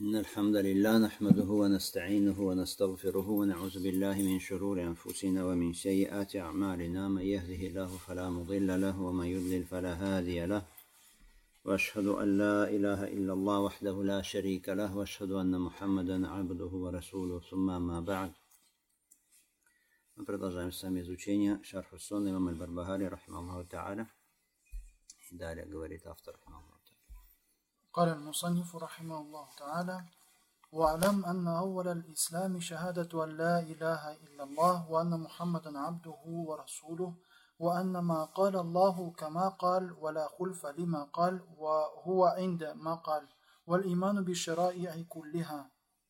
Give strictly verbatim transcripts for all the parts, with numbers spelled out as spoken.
إن الحمد لله نحمده ونستعينه ونستغفره ونعوذ بالله من شرور أنفسنا ومن سيئات أعمالنا. من يهده الله فلا مضل له ومن يضلل فلا هادي له. وأشهد أن لا إله إلا الله وحده لا شريك له وأشهد أن محمدا عبده ورسوله. ثم ما بعد. Мы продолжаем с вами изучение Шарх ас-Сунна имама аль-Барбахари рахимахуллаху та'аля. И далее говорит автор рахимахуллаху. قال المصنف رحمه الله تعالى: واعلم أن أول الإسلام شهادة أن لا إله إلا الله وأن محمدا عبده ورسوله وأن ما قال الله كما قال ولا خلف لما قال وهو عند ما قال والإيمان بالشرائع كلها.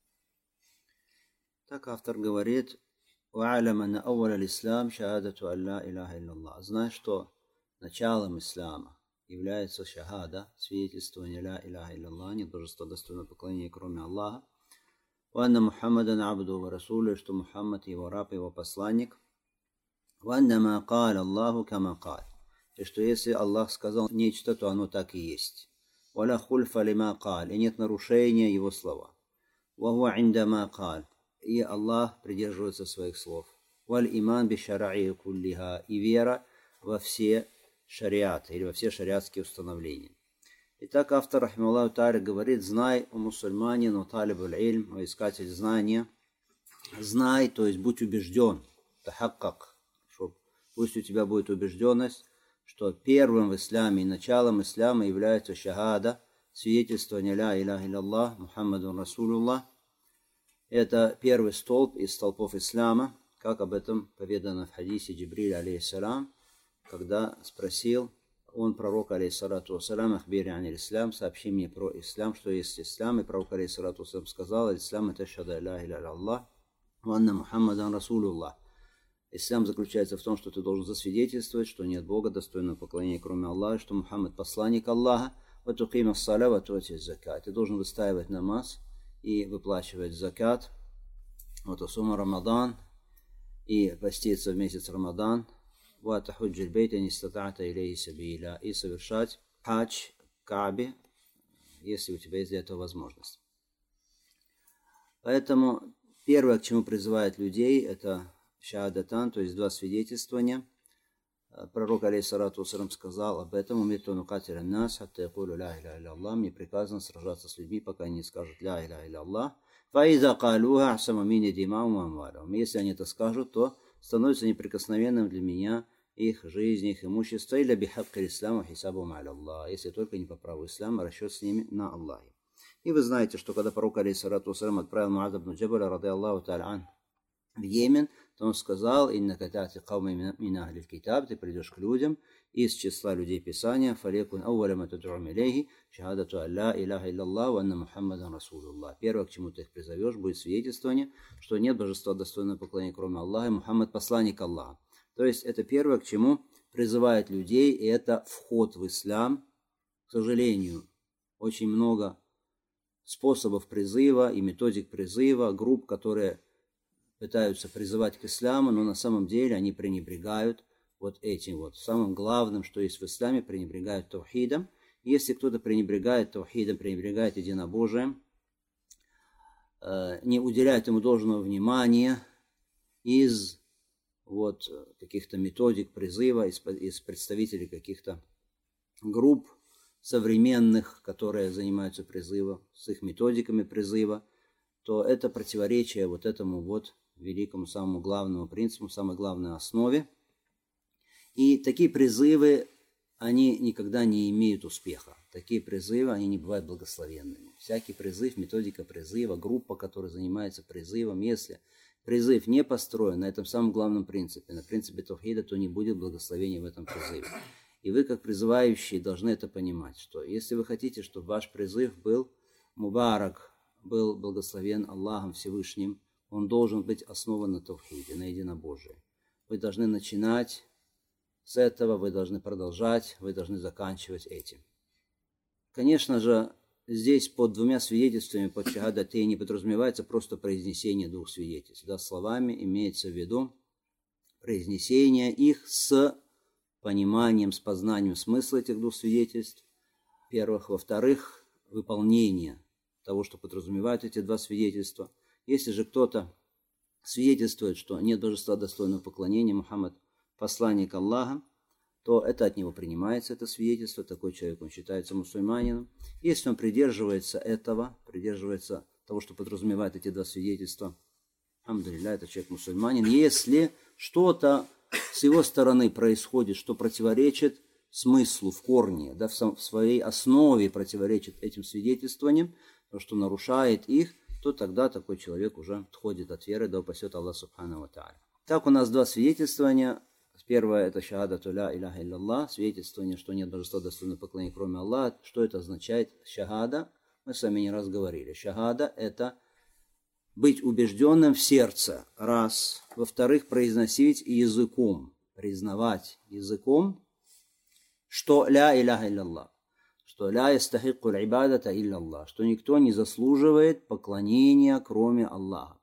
Так автор говорит: واعلم أن أول الإسلام شهادة أن لا إله إلا الله. Знай, что началом ислама является шахада, свидетельствование ля иляха илля, нет божества достойного поклонения, кроме Аллаха. Ванна Мухаммадан абду ва расулю, что Мухаммад его раб, его посланник. Ванна ма каля Аллаху кама каль. И что если Аллах сказал нечто, то оно так и есть. Валя хульфа лима каль. И нет нарушения его слова. Вахуа инда ма каль. И Аллах придерживается своих слов. Валь иман би шараи куллиха. И вера во все шариат или во все шариатские установления. Итак, автор рахимахуллаху та'аля говорит: знай, о мусульманин, о талибуль ильм, о искатель знания, знай, то есть будь убежден, тахаккак, что пусть у тебя будет убежденность, что первым в исламе и началом ислама является шахада, свидетельствование ля иляха илля, Мухаммадун Расулуллах. Это первый столб из столпов ислама, как об этом поведано в хадисе Джибриля алейхиссалям, когда спросил он пророка алейхиссалату вассалям: ахбири ан ислам, сообщи мне про ислам, что есть ислам. И пророк алейхиссалату вассалям сказал: ислам это шахада ля иляха илля ва анна Мухаммадан Расулуллах. Ислам заключается в том, что ты должен засвидетельствовать, что нет Бога достойного поклонения, кроме Аллаха, что Мухаммад посланник Аллаха. Ва туқима ас-саля ва туати закат. Ты должен выстаивать намаз и выплачивать закат. Вот асума Рамадан, и поститься в месяц Рамадан. وَتَحُجِّ الْبَيْتَ إِنِ اسْتَطَعْتَ إِلَيْهِ سَبِيلًا. И совершать хадж к Каабе, если у тебя есть для этого возможность. Поэтому первое, к чему призывает людей, это шахадатан, то есть два свидетельствования. Пророк алейхиссалату вассалям сказал об этом: «Умирту нукатиля нас, хатта якулю ля иляха илля Аллах». Мне приказано сражаться с людьми, пока они не скажут ля иляха илля Аллах. «Фаиза калуха ахсама мини димаум амвалахум». Если они это скажут, то становится неприкосновенным для меня их жизнь, их имущество, или бихакки ислама хисабум аля Аллах, если только не по праву ислама, расчет с ними на Аллахе. И вы знаете, что когда пророк алейхиссалату вассалям отправил Муаза ибн Джабаля ради Аллаху та'аля ан в Йемен, то он сказал: «Иннака та'ти кауми мин ахлил китаб», ты придешь к людям из числа людей Писания, фалякун ауваля ма тад'ум илейхи шахадату ан ла иляха илля-Аллах ва анна Мухаммадан Расулуллах. Первое, к чему ты их призовешь, будет свидетельствование, что нет божества достойного поклонения, кроме Аллаха, и Мухаммад посланник Аллаха. То есть это первое, к чему призывает людей, и это вход в ислам. К сожалению, очень много способов призыва и методик призыва, групп, которые пытаются призывать к исламу, но на самом деле они пренебрегают вот этим вот. Самым главным, что есть в исламе, пренебрегают таухидом. Если кто-то пренебрегает таухидом, пренебрегает единобожием, не уделяет ему должного внимания из вот каких-то методик призыва, из, из представителей каких-то групп современных, которые занимаются призывом, с их методиками призыва, то это противоречие вот этому вот великому, самому главному принципу, самой главной основе. И такие призывы, они никогда не имеют успеха. Такие призывы, они не бывают благословенными. Всякий призыв, методика призыва, группа, которая занимается призывом, если призыв не построен на этом самом главном принципе, на принципе таухида, то не будет благословения в этом призыве. И вы, как призывающие, должны это понимать, что если вы хотите, чтобы ваш призыв был мубарак, был благословен Аллахом Всевышним, он должен быть основан на таухиде, на единобожии. Вы должны начинать с этого, вы должны продолжать, вы должны заканчивать этим. Конечно же, здесь под двумя свидетельствами, под шахадатей, не подразумевается просто произнесение двух свидетельств. Да, словами имеется в виду произнесение их с пониманием, с познанием смысла этих двух свидетельств. Во-первых. Во-вторых, выполнение того, что подразумевают эти два свидетельства. Если же кто-то свидетельствует, что нет божества достойного поклонения, Мухаммад посланник Аллаха, то это от него принимается, это свидетельство, такой человек, он считается мусульманином. Если он придерживается этого, придерживается того, что подразумевает эти два свидетельства, алхамдулилля, это человек мусульманин. Если что-то с его стороны происходит, что противоречит смыслу в корне, да, в, сам, в своей основе противоречит этим свидетельствованиям, то, что нарушает их, то тогда такой человек уже отходит от веры, да упасет Аллах субхану ва тааля. Так у нас два свидетельствования. Первое это шахадату ля иляха илляллах, свидетельствование, что нет божества достойного поклонения, кроме Аллаха. Что это означает? Шахада, мы с вами не раз говорили. Шахада это быть убежденным в сердце, раз. Во-вторых, произносить языком, признавать языком, что ля иляха илляллах, что ля ястахикку ибадата илляллах, что никто не заслуживает поклонения, кроме Аллаха.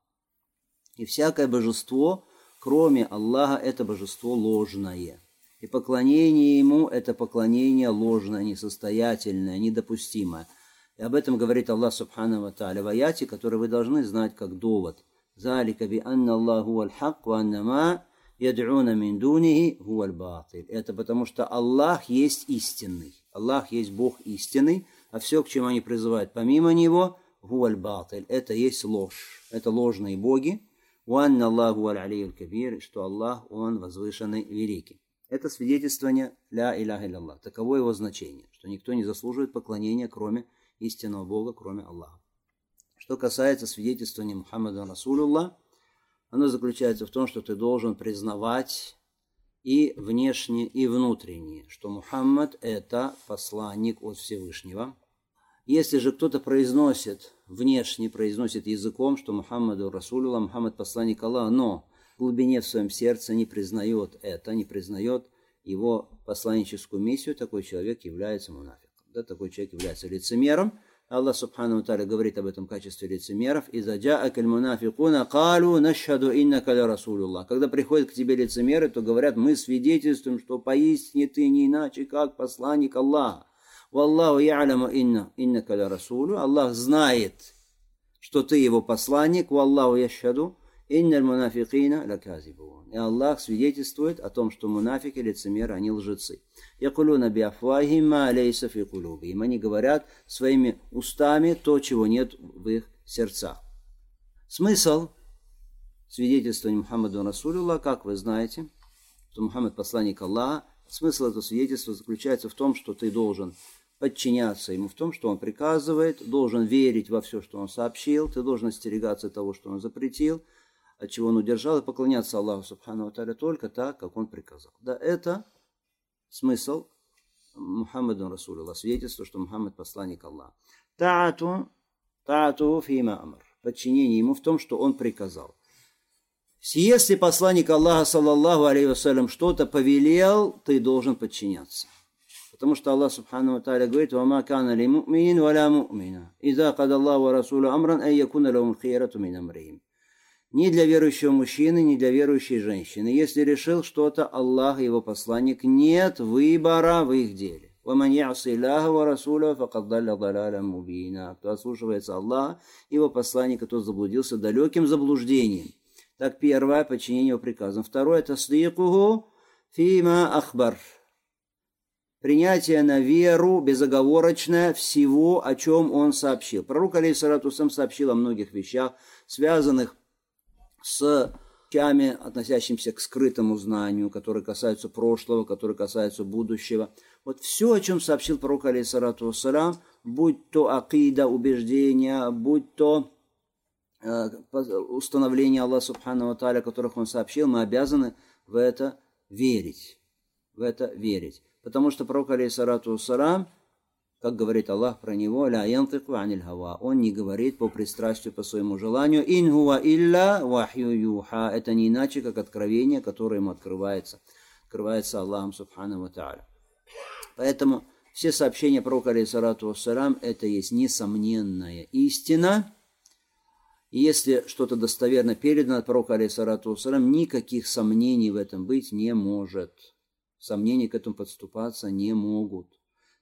И всякое божество, кроме Аллаха, это божество ложное. И поклонение Ему – это поклонение ложное, несостоятельное, недопустимое. И об этом говорит Аллах субхану ва тааля в аяте, который вы должны знать как довод. «Залика би анна Аллаху аль-хак, ва анна ма яд'уна мин дунихи хуа аль-батиль». Это потому, что Аллах есть истинный. Аллах есть Бог истинный, а все, к чему они призывают помимо Него, хуа аль-батиль. Это есть ложь. Это ложные боги. «Уанна Аллаху аль-алий аль-кабир», что Аллах, Он возвышенный, великий. Это свидетельствование ля иляха илляллах. Таково его значение, что никто не заслуживает поклонения, кроме истинного Бога, кроме Аллаха. Что касается свидетельствования Мухаммада Расулуллах, оно заключается в том, что ты должен признавать и внешне, и внутренне, что Мухаммад – это посланник от Всевышнего. Если же кто-то произносит, внешне произносит языком, что Мухаммаду Расулуллах, Мухаммад – посланник Аллаха, но в глубине в своем сердце не признает это, не признает его посланническую миссию, такой человек является мунафиком. Да, такой человек является лицемером. Аллах субхану ва тааля говорит об этом качестве лицемеров. «Иза джа'акаль мунафикуна калу нашхаду иннака ля расулуллах». Когда приходят к тебе лицемеры, то говорят, мы свидетельствуем, что поистине ты не иначе, как посланник Аллаха. «Валлаху я'ламу инна иннака ля расулу». Аллах знает, что ты его посланник. «Валлаху яшхаду инналь мунафикина ля казибун». И Аллах свидетельствует о том, что мунафики, лицемеры, они лжецы. «Якулуна би афвахим ма лейса фи кулубихим». Они говорят своими устами то, чего нет в их сердцах. Смысл свидетельствования Мухаммаду Расулуллах, как вы знаете, что Мухаммад посланник Аллаха, смысл этого свидетельства заключается в том, что ты должен подчиняться ему в том, что он приказывает, должен верить во все, что он сообщил, ты должен остерегаться того, что он запретил, от чего он удержал, и поклоняться Аллаху субхану ва тааля только так, как он приказал. Да, это смысл Мухаммаду Расулуллах, свидетельство, что Мухаммад посланник Аллаха. Таату, таату фима амр. Подчинение ему в том, что он приказал. Если посланник Аллаха, саллаллаху алейхи вассалям, что-то повелел, ты должен подчиняться. Потому что Аллах субхану ва тааля говорит: «Вама кана ли му'минин ва ла му'мина, иза када Аллаху ва расулу амран, ай якуна лахум хейрату мин амрихим». Ни для верующего мужчины, ни для верующей женщины. Если решил что-то Аллах и его посланник, нет выбора в их деле. «Ваман я'си Аллаха ва расуля факад далля далалям мубина». Кто ослушивается Аллаха и его посланника, тот заблудился далеким заблуждением. Так, первое, подчинение его приказам. Второе, тасдикуху фима ахбар. Принятие на веру безоговорочное всего, о чем он сообщил. Пророк алейхиссалату вассалям сообщил о многих вещах, связанных с вещами, относящимися к скрытому знанию, которые касаются прошлого, которые касаются будущего. Вот все, о чем сообщил пророк алейхиссалату вассалям, будь то акида, убеждения, будь то э, установление Аллаха субхану ва тааля, о которых он сообщил, мы обязаны в это верить. В это верить. Потому что пророк алейхиссалату вассалям, как говорит Аллах про него, ля янтику аниль хава, он не говорит по пристрастию, по своему желанию, ин хуа илля вахью юха, это не иначе, как откровение, которое ему открывается, открывается Аллахом субхану ва тааля. Поэтому все сообщения пророка алейхиссалату вассалям, это есть несомненная истина. И если что-то достоверно передано от пророка алейхиссалату вассалям, никаких сомнений в этом быть не может. Сомнения к этому подступаться не могут.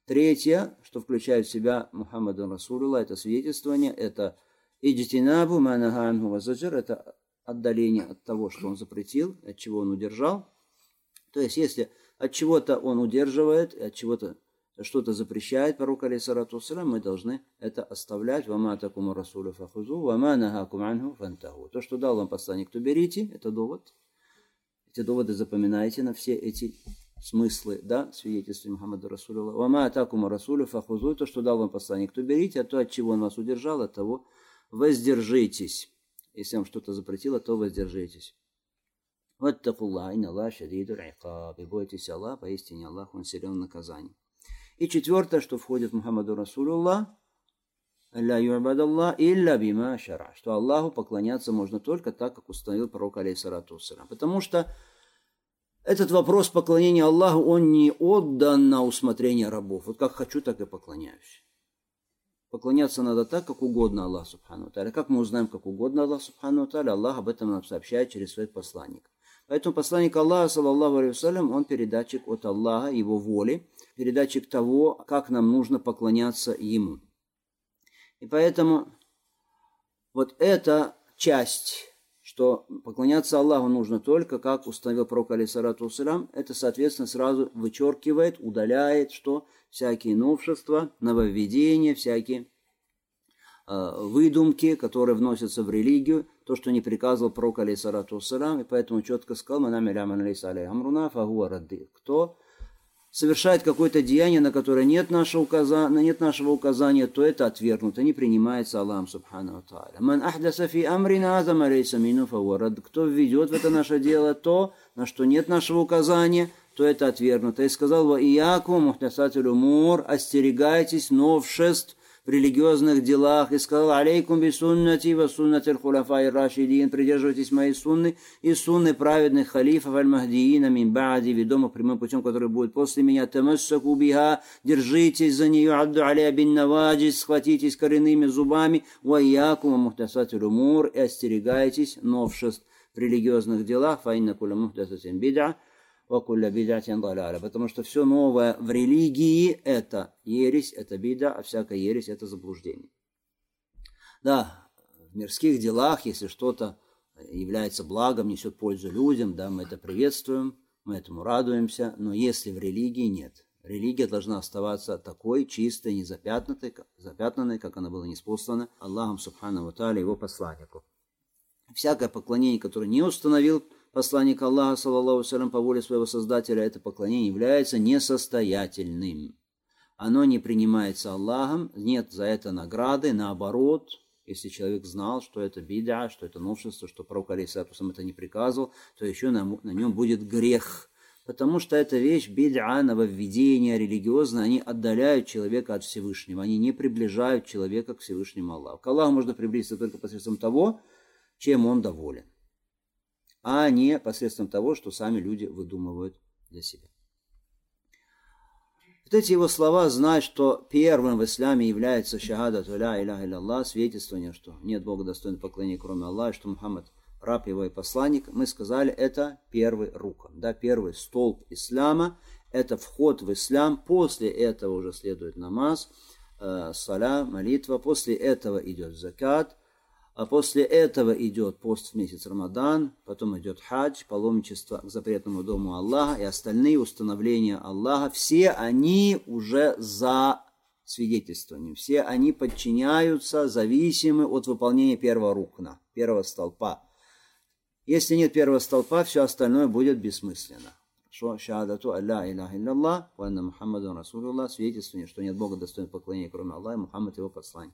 Третье, что включает в себя Мухаммадан Расулуллах, это свидетельствование, это иджтинабу ма наха анху ва заджар, это отдаление от того, что он запретил, от чего он удержал. То есть, если от чего-то он удерживает, от чего-то что-то запрещает пророк алейхиссалату вассалям, мы должны это оставлять. Вама такуму расулю фахузу, вама нахакум анху фантаху. То, что дал вам посланник, то берите, это довод. Эти доводы запоминайте на все эти смыслы, да, свидетельства Мухаммада Расулуллаха. Вама такуму расулю фахузу, то, что дал вам посланник, то берите, а то, от чего он вас удержал, от того воздержитесь. Если вам что-то запретило, то воздержитесь. Ваттакуллах, инна Аллах шадидуль икаб. И бойтесь Аллаха, поистине Аллах, он силен в наказании. И четвертое, что входит в Мухаммаду Расулуллах, «Ля ю'бадаллах илля бима шара», что Аллаху поклоняться можно только так, как установил пророк алейхиссалату вассалям. Потому что этот вопрос поклонения Аллаху, он не отдан на усмотрение рабов. Вот как хочу, так и поклоняюсь. Поклоняться надо так, как угодно Аллаху субхану тааля. Как мы узнаем, как угодно Аллаху субхану тааля? Аллах об этом нам сообщает через своих посланников. Поэтому посланник Аллаха, саллаллаху алейхи вассалям, он передатчик от Аллаха, его воли, передатчик того, как нам нужно поклоняться ему. И поэтому вот эта часть, что поклоняться Аллаху нужно только, как установил пророк алейхиссалату вассалям, это, соответственно, сразу вычеркивает, удаляет, что всякие новшества, нововведения, всякие э, выдумки, которые вносятся в религию, то, что не приказывал пророк алейхиссалату вассалям, и поэтому четко сказал: кто совершает какое-то деяние, на которое нет нашего указания, нет нашего указания, то это отвергнуто, не принимается Аллахом субхану тааля. Ман ахдаса фи амрина аза ма лейса минху фахуа рад. Кто введет в это наше дело то, на что нет нашего указания, то это отвергнуто. И сказал: ва иякум мухтасатиль умур, остерегайтесь новшеств в религиозных делах. И сказал: алейкум би суннати ва суннати аль-хуляфай рашидин, придерживайтесь моей сунны и сунны праведных халифов аль-махдиина мин баади, ведомых прямым путем, который будет после меня. Тамассаку биха, держитесь за нее, адду алейя бин наваджис, схватитесь коренными зубами. Ва иякум мухтасатиль умур, и остерегайтесь новшеств в религиозных делах. Фа инна кулля мухтасатин бид'a, потому что все новое в религии – это ересь, это бида, а всякая ересь – это заблуждение. Да, в мирских делах, если что-то является благом, несет пользу людям, да, мы это приветствуем, мы этому радуемся, но если в религии нет, религия должна оставаться такой, чистой, незапятнанной, запятнанной, как она была ниспослана Аллахом субхану ва тааля, его посланнику. Всякое поклонение, которое не установил посланник Аллаха, саллаллаху алейхи ва саллям, по воле своего Создателя, это поклонение является несостоятельным. Оно не принимается Аллахом, нет за это награды, наоборот, если человек знал, что это бид'a, что это новшество, что пророк алейхиссалату вассалям это не приказывал, то еще на, на нем будет грех. Потому что эта вещь, бид'a, нововведение религиозное, они отдаляют человека от Всевышнего, они не приближают человека к Всевышнему Аллаху. К Аллаху можно приблизиться только посредством того, чем он доволен, а не посредством того, что сами люди выдумывают для себя. Вот эти его слова знают, что первым в исламе является шахадату ля иляха илля, свидетельствование, что нет Бога достойного поклонения, кроме Аллаха, что Мухаммад раб его и посланник. Мы сказали, это первый рукн, да, первый столб ислама, это вход в ислам. После этого уже следует намаз, э, саля, молитва, после этого идет закат. А после этого идет пост в месяц Рамадан, потом идет хадж, паломничество к запретному дому Аллаха и остальные установления Аллаха. Все они уже за свидетельствованием, все они подчиняются, зависимы от выполнения первого рукна, первого столпа. Если нет первого столпа, все остальное будет бессмысленно. Шахадату алла иляха илляллах ва анна Мухаммадан Расулуллах, свидетельствование, что нет Бога достойного поклонения, кроме Аллаха, и Мухаммад его посланник.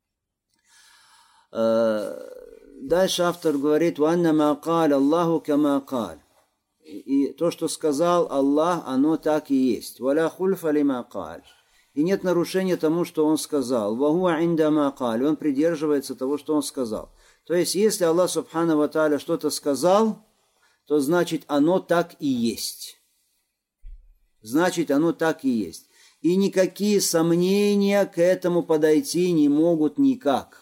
Дальше автор говорит: «Ваннама каль Аллаху кама каль». И то, что сказал Аллах, оно так и есть. «Валя хульфа лима каль». И нет нарушения тому, что он сказал. «Вахуа индама каль». Он придерживается того, что он сказал. То есть, если Аллах субхану ва тааля что-то сказал, то значит оно так и есть. Значит оно так и есть. И никакие сомнения к этому подойти не могут никак.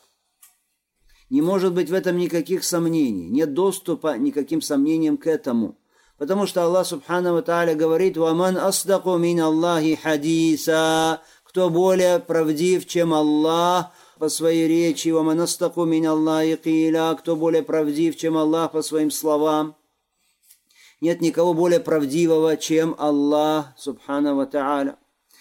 Не может быть в этом никаких сомнений. Нет доступа никаким сомнениям к этому. Потому что Аллах Субхану ва Тааля говорит: «Ваман асдаку мин Аллахи хадиса». Кто более правдив, чем Аллах по своей речи. «Ваман асдаку мин Аллахи киля». Кто более правдив, чем Аллах по своим словам. Нет никого более правдивого, чем Аллах Субхану ва Тааля.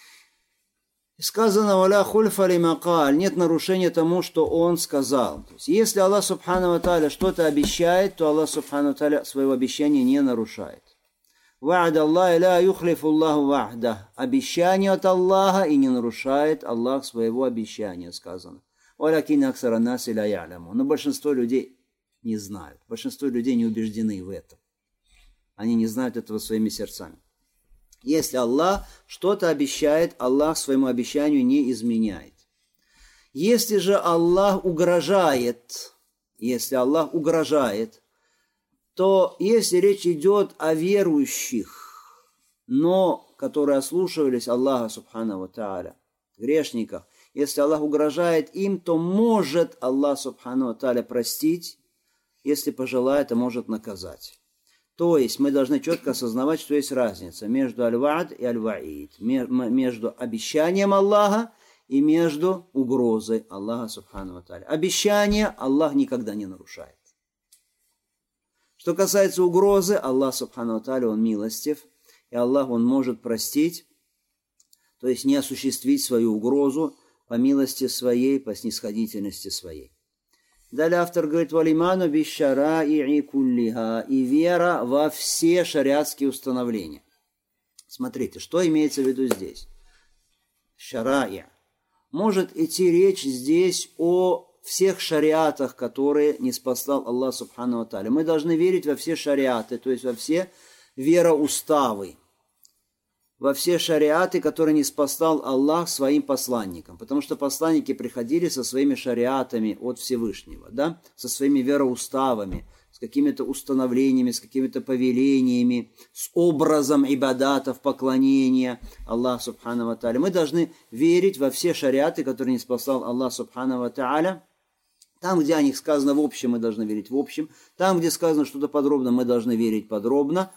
Сказано: «Валя хульфа лима каль». Нет нарушения тому, что он сказал. То есть, если Аллах Субхану ва Тааля что-то обещает, то Аллах Субхану ва Тааля своего обещания не нарушает. «Ва'д Аллахи ла юхлифу Аллаху ва'да». Обещание от Аллаха, и не нарушает Аллах своего обещания, сказано. «Валякин аксара наси ла я'лямун». Но большинство людей не знают. Большинство людей не убеждены в этом. Они не знают этого своими сердцами. Если Аллах что-то обещает, Аллах своему обещанию не изменяет. Если же Аллах угрожает, если Аллах угрожает, то если речь идет о верующих, но которые ослушивались Аллаха Субхану ва Тааля, грешниках, если Аллах угрожает им, то может Аллах Субхану ва Тааля простить, если пожелает, а может наказать. То есть мы должны четко осознавать, что есть разница между аль-ва'д и аль-ва'ид, между обещанием Аллаха и между угрозой Аллаха Субхану ва Тааля. Обещание Аллах никогда не нарушает. Что касается угрозы, Аллах Субхану ва Тааля, Он милостив, и Аллах, Он может простить, то есть не осуществить свою угрозу по милости своей, по снисходительности своей. Далее автор говорит: «Валиману бишшараи'и куллиха», и вера во все шариатские установления. Смотрите, что имеется в виду здесь. Шара'i. Может идти речь здесь о всех шариатах, которые ниспослал Аллах Субхану ва Тааля. Мы должны верить во все шариаты, то есть во все вероуставы, во все шариаты, которые ниспослал Аллах своим посланникам. Потому что посланники приходили со своими шариатами от Всевышнего, да? Со своими вероуставами, с какими-то установлениями, с какими-то повелениями, с образом ибадатов, поклонения Аллаху Субхану ва Тааля. Мы должны верить во все шариаты, которые ниспослал Аллах Субхану ва Тааля. Там, где о них сказано в общем, мы должны верить в общем. Там, где сказано что-то подробно, мы должны верить подробно.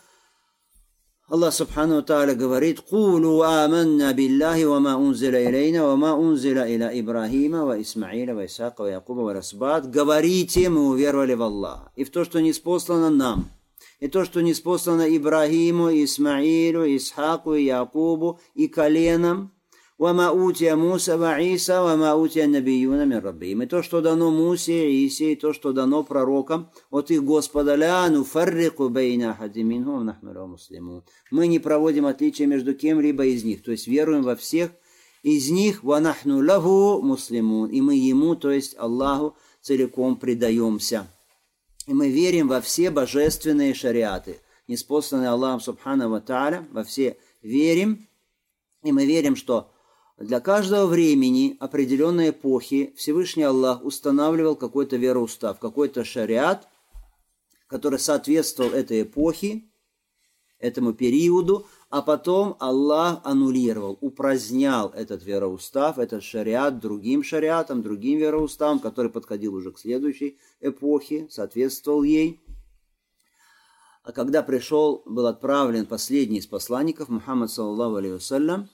Аллах Субхану ва Тааля говорит: «Кулу аманна биллахи ва ма унзила илейна, ва ма унзила иля Ибрахима, ва Исмаиля, ва Исаака, ва Якуба, ва Расбат». Говорите, мы уверовали в Аллаха, и в то, что ниспослано нам, и то, что ниспослано Ибрахиму, Исмаилю, Исхаку, и Якубу, и коленам, ва ма утия Муса, ва Иса, ва ма утия набиюна мин раббихим. И то, что дано Мусе, Исе, и то, что дано пророкам от их Господа. Ля нуфаррику бейна ахади минхум ва нахну лаху муслимун. Мы не проводим отличия между кем-либо из них, то есть веруем во всех из них. Ва нахну лаху муслимун. И мы ему, то есть Аллаху, целиком предаемся. И мы верим во все божественные шариаты, ниспосланные Аллахом Субхану ва Тааля, во все верим. И мы верим, что для каждого времени, определенной эпохи, Всевышний Аллах устанавливал какой-то вероустав, какой-то шариат, который соответствовал этой эпохе, этому периоду, а потом Аллах аннулировал, упразднял этот вероустав, этот шариат другим шариатом, другим вероуставом, который подходил уже к следующей эпохе, соответствовал ей. А когда пришел, был отправлен последний из посланников, Мухаммад саллаллаху алейхи вассалям,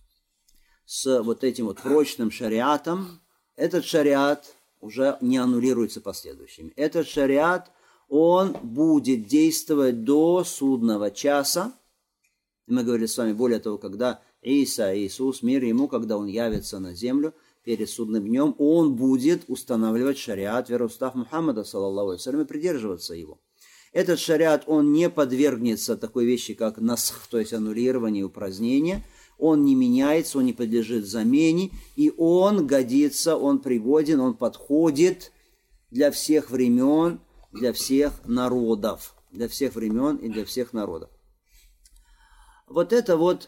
с вот этим вот прочным шариатом, этот шариат уже не аннулируется последующими. Этот шариат, он будет действовать до судного часа. И мы говорили с вами, более того, когда Иса, Иисус, мир ему, когда он явится на землю перед судным днем, он будет устанавливать шариат, вероустав Мухаммада, саллаллаху алейхи вассалям, и придерживаться его. Этот шариат, он не подвергнется такой вещи, как насх, то есть аннулирование и упразднение. Он не меняется, он не подлежит замене, и он годится, он пригоден, он подходит для всех времен, для всех народов. Для всех времен и для всех народов. Вот это вот,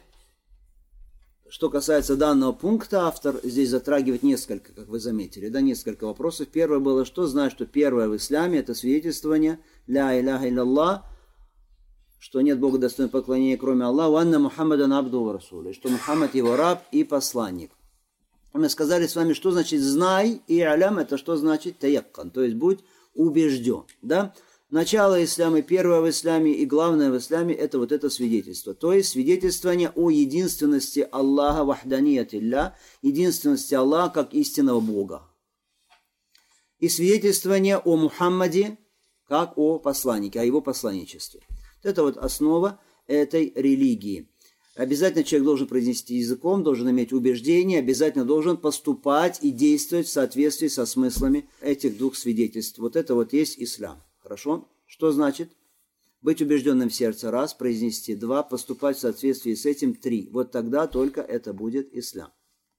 что касается данного пункта, автор здесь затрагивает несколько, как вы заметили, да, несколько вопросов. Первое было, что знать, что первое в исламе, это свидетельствование «Ля иляха илlallah», что нет Бога достойного поклонения, кроме Аллаха, «Ванна Мухаммадан абду ва расулу», что Мухаммад его раб и посланник. Мы сказали с вами, что значит «знай», и «алям» это что значит «таяккан», то есть будь убежден, да. начало ислама, первое в исламе и главное в исламе – это вот это свидетельство. То есть свидетельствование о единственности Аллаха, вахданиятилля, единственности Аллаха как истинного Бога. И свидетельствование о Мухаммаде как о посланнике, о его посланничестве. Это вот основа этой религии. Обязательно человек должен произнести языком, должен иметь убеждение, обязательно должен поступать и действовать в соответствии со смыслами этих двух свидетельств. Вот это вот есть ислам. Хорошо? Что значит? Быть убежденным в сердце, раз, произнести, два, поступать в соответствии с этим, три. Вот тогда только это будет ислам.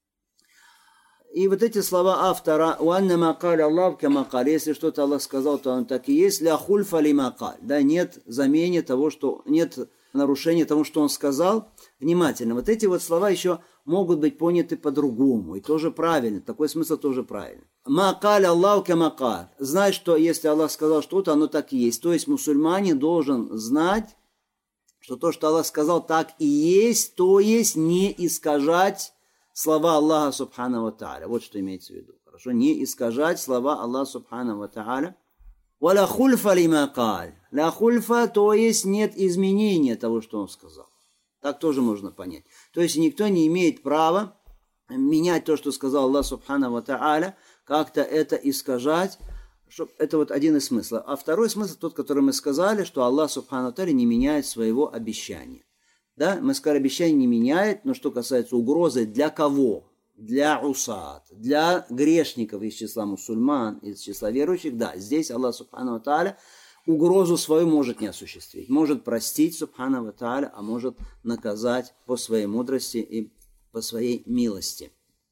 И вот эти слова автора, «Уанна макаль Аллах камакаль», если что-то Аллах сказал, то он так и есть, «Ля хульфа ли макаль», да, нет замены того, что, нет нарушения того, что он сказал. Внимательно, вот эти вот слова еще могут быть поняты по-другому, и тоже правильно, такой смысл тоже правильно. «Макаль Аллах камакаль», знай, что если Аллах сказал что-то, оно так и есть. То есть мусульманин должен знать, что то, что Аллах сказал, так и есть, то есть не искажать слова Аллаха Субхану ва Тааля. Вот что имеется в виду. Хорошо? Не искажать слова Аллаха Субхану ва Тааля. «Валя хульфа лима каль». «Ля хульфа», то есть нет изменения того, что он сказал. Так тоже можно понять. То есть никто не имеет права менять то, что сказал Аллах Субхану ва Тааля, как-то это искажать. Это вот один из смыслов. А второй смысл, тот, который мы сказали, что Аллах Субхану ва Тааля не меняет своего обещания. Да, мы сказали, обещание не меняет, но что касается угрозы, для кого? Для усат, для грешников из числа мусульман, из числа верующих, да, здесь Аллах Субхану ва Тааля угрозу свою может не осуществить. Может простить Субхану ва Тааля, а может наказать по своей мудрости и по своей милости.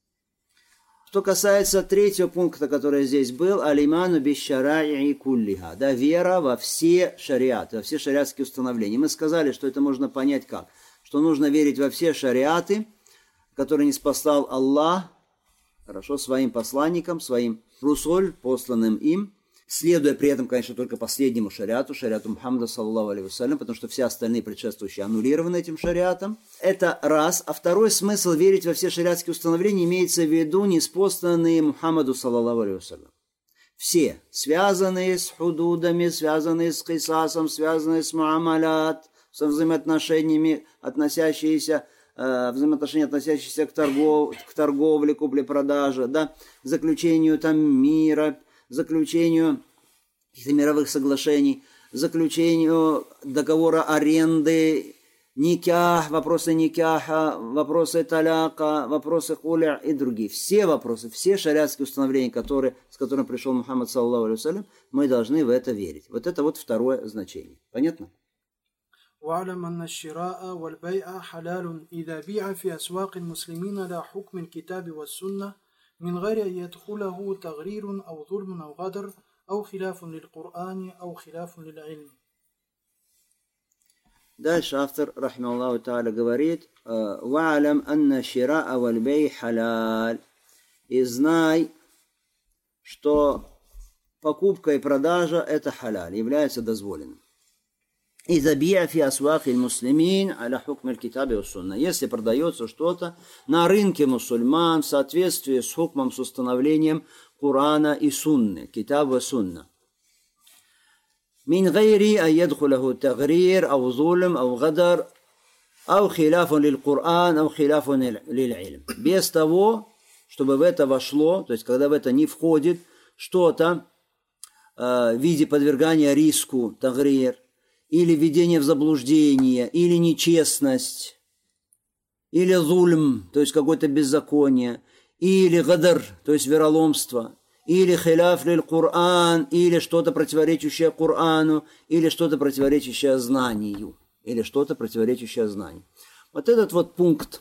Что касается третьего пункта, который здесь был, алиману бишшараи куллиха, да, вера во все шариаты, во все шариатские установления. Мы сказали, что это можно понять как? Что нужно верить во все шариаты, которые ниспослал Аллах, хорошо, своим посланникам, своим русуль, посланным им, следуя при этом, конечно, только последнему шариату, шариату Мухаммада, саллаллаху алейхи вассалям, потому что все остальные предшествующие аннулированы этим шариатом. Это раз. А второй смысл верить во все шариатские установления имеется в виду ниспосланные Мухаммаду, саллаллаху алейхи вассалям. Все, связанные с худудами, связанные с кисасом, связанные с муамалят, со взаимоотношениями, относящиеся взаимоотношения, относящиеся к, торгов, к торговле, купле-продаже, да, заключению там мира, заключению каких-то мировых соглашений, заключению договора аренды, никях, вопросы никяха, вопросы таляка, вопросы хуля и другие. Все вопросы, все шариатские установления, которые, с которыми пришел Мухаммад, саллаллаху алейхи вассалям, мы должны в это верить. Вот это вот второе значение. Понятно? واعلم أن الشراء والبيع حلال إذا بيع في أسواق المسلمين لا حكم الكتاب والسنة من غير أن يدخله تغرير أو ظلم أو غدر أو خلاف للقرآن أو خلاف للعلم. Дальше автор, рахимахуллаху та'аля, говорит: «Ва'алям анна шира'a валь бей халяль». И знай, что покупка и продажа – это халяль, является дозволенным. «Иза би'а фи асвахи муслимин аля хукм аль-китаби ва сунна». Если продается что-то на рынке мусульман в соответствии с хукмом, с установлением Корана и Сунны, китаб ва сунна. «Мин гайри ан ядхулаху тагрир, ау зулм, ау гадар, ау хиляфун лил Коран, ау хиляфун лил илм». Без того, чтобы в это вошло, то есть когда в это не входит что-то э, в виде подвергания риску, тагрир, или введение в заблуждение, или нечестность, или зульм, то есть какое-то беззаконие, или гадар, то есть вероломство, или хиляф лиль Коран, или что-то противоречащее Корану, или что-то противоречащее знанию, или что-то противоречащее знанию. Вот этот вот пункт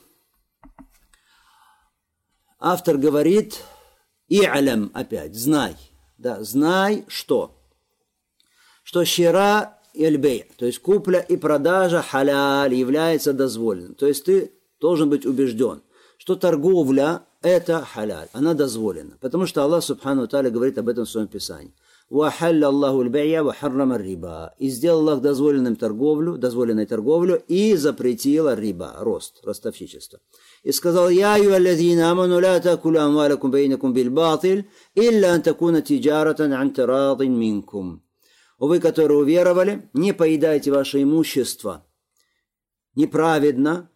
автор говорит: «И'алям», опять, знай, да, знай, что? Что шира эль-бей, то есть купля и продажа халяль является дозволенным. То есть ты должен быть убежден, что торговля – это халяль, она дозволена. Потому что Аллах Субхану ва Тааля говорит об этом в своем Писании. «Вахалля Аллаху аль-бейя ва харрама риба». И сделал Аллах дозволенным торговлю, дозволенной торговлю, и запретила риба, рост, ростовщичество. И сказал: «Я юаллазина аману ла такулу амвалакум бейнакум биль батиль, илля ан такуна тиджаратан ан тарадин минкум». О вы, которые уверовали, не поедайте ваше имущество неправедно,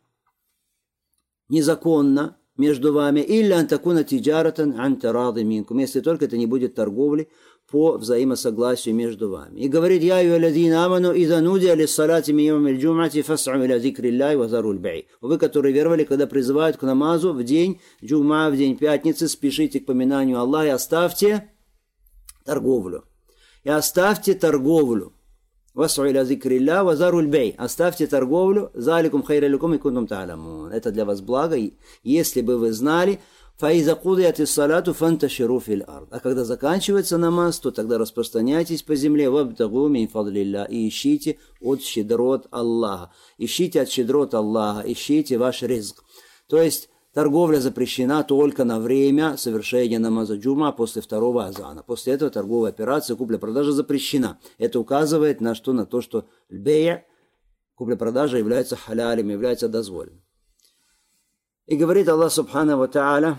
незаконно между вами, или антакуна тиджаратан антарады минкум, если только это не будет торговли по взаимосогласию между вами. И говорит: я юалядина аману ида нудия лиссалати миюм иль-джумати фас'у иля зикрилляхи ва заруль бей. Вы, которые веровали, когда призывают к намазу в день джума, в день пятницы, спешите к поминанию Аллаха и оставьте торговлю. И оставьте торговлю. Вас'у иля зикрилляхи ва заруль бей. Оставьте торговлю. Заликум хайра лякум и кунтум та'ламун. Это для вас благо, если бы вы знали. فَإِذَا قُضِيَتِ الصَّلَاةُ فَانْتَشِرُوا فِي الْأَرْضِ. А когда заканчивается намаз, то тогда распространяйтесь по земле. وَابْتَغُوا مِنْ فَضْلِ اللَّهِ. И ищите от щедрот Аллаха. Ищите от щедрот Аллаха. Ищите ваш ризк. То есть торговля запрещена только на время совершения намаза джума после второго азана. После этого торговая операция, купля-продажа запрещена. Это указывает на что? На то, что бей', купля-продажа, является халялем, является дозволенным. И говорит Аллах Субхану ва Тааля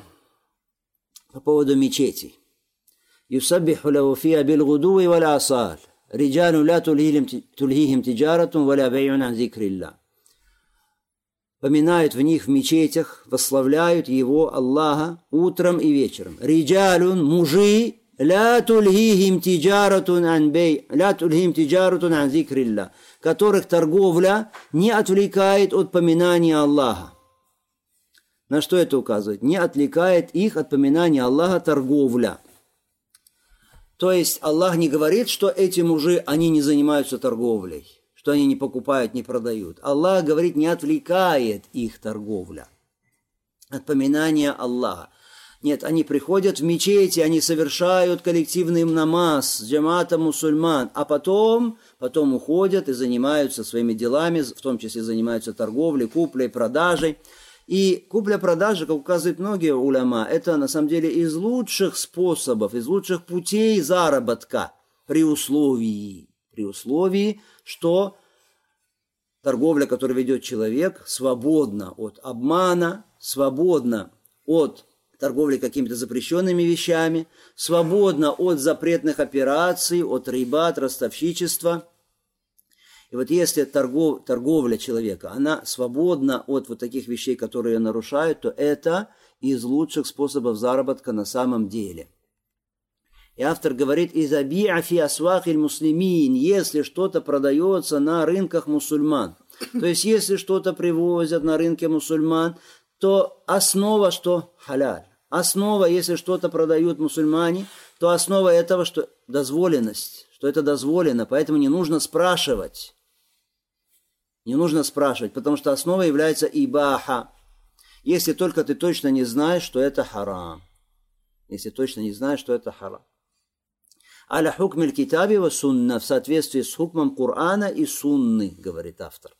по поводу мечетей. «Юсаббиху лаху фиха билгудуви валь асаль, риджалун ла тульхихим тиджаратун валя бей'ун ан зикриллах». Поминают в них в мечетях, восславляют его, Аллаха, утром и вечером. «Риджалун» – мужи, ла тульхихим тиджаратун ан бей', ла тульхихим тиджаратун ан зикриллах, которых торговля не отвлекает от поминания Аллаха. На что это указывает? Не отвлекает их от поминания Аллаха торговля. То есть Аллах не говорит, что эти мужи, они не занимаются торговлей, что они не покупают, не продают. Аллах говорит, не отвлекает их торговля от поминания Аллаха. Нет, они приходят в мечети, они совершают коллективный намаз с джаматом мусульман, а потом, потом уходят и занимаются своими делами, в том числе занимаются торговлей, куплей, продажей. И купля-продажа, как указывают многие уляма, это на самом деле из лучших способов, из лучших путей заработка при условии, при условии, что торговля, которую ведет человек, свободна от обмана, свободна от торговли какими-то запрещенными вещами, свободна от запретных операций, от рибат, ростовщичества. И вот если торгов, торговля человека, она свободна от вот таких вещей, которые ее нарушают, то это из лучших способов заработка на самом деле. И автор говорит: «Изаби'а фи асвахиль муслимин», если что-то продается на рынках мусульман. То есть, если что-то привозят на рынке мусульман, то основа, что халяль. Основа, если что-то продают мусульмане, то основа этого, что дозволенность, что это дозволено, поэтому не нужно спрашивать. Не нужно спрашивать, потому что основа является ибаха. Если только ты точно не знаешь, что это харам. Если точно не знаешь, что это харам. Аля хукмиль китаби ва сунна, в соответствии с хукмом Корана и сунны, говорит автор.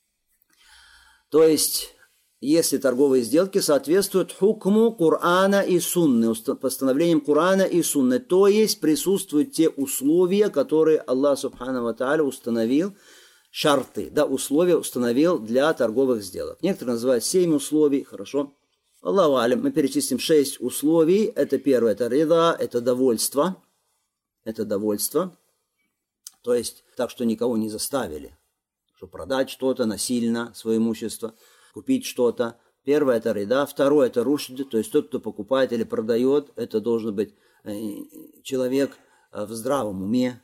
То есть, если торговые сделки соответствуют хукму Корана и сунны, постановлениям Корана и сунны, то есть присутствуют те условия, которые Аллах Субхану ва Тааля установил, шарты, да, условия установил для торговых сделок. Некоторые называют семь условий, хорошо. Аллаху алям, мы перечислим шесть условий. Это первое, это рида, это довольство. Это довольство. То есть так, что никого не заставили. Что продать что-то насильно, свое имущество, купить что-то. Первое, это рида. Второе, это рушд, то есть тот, кто покупает или продает, это должен быть человек в здравом уме,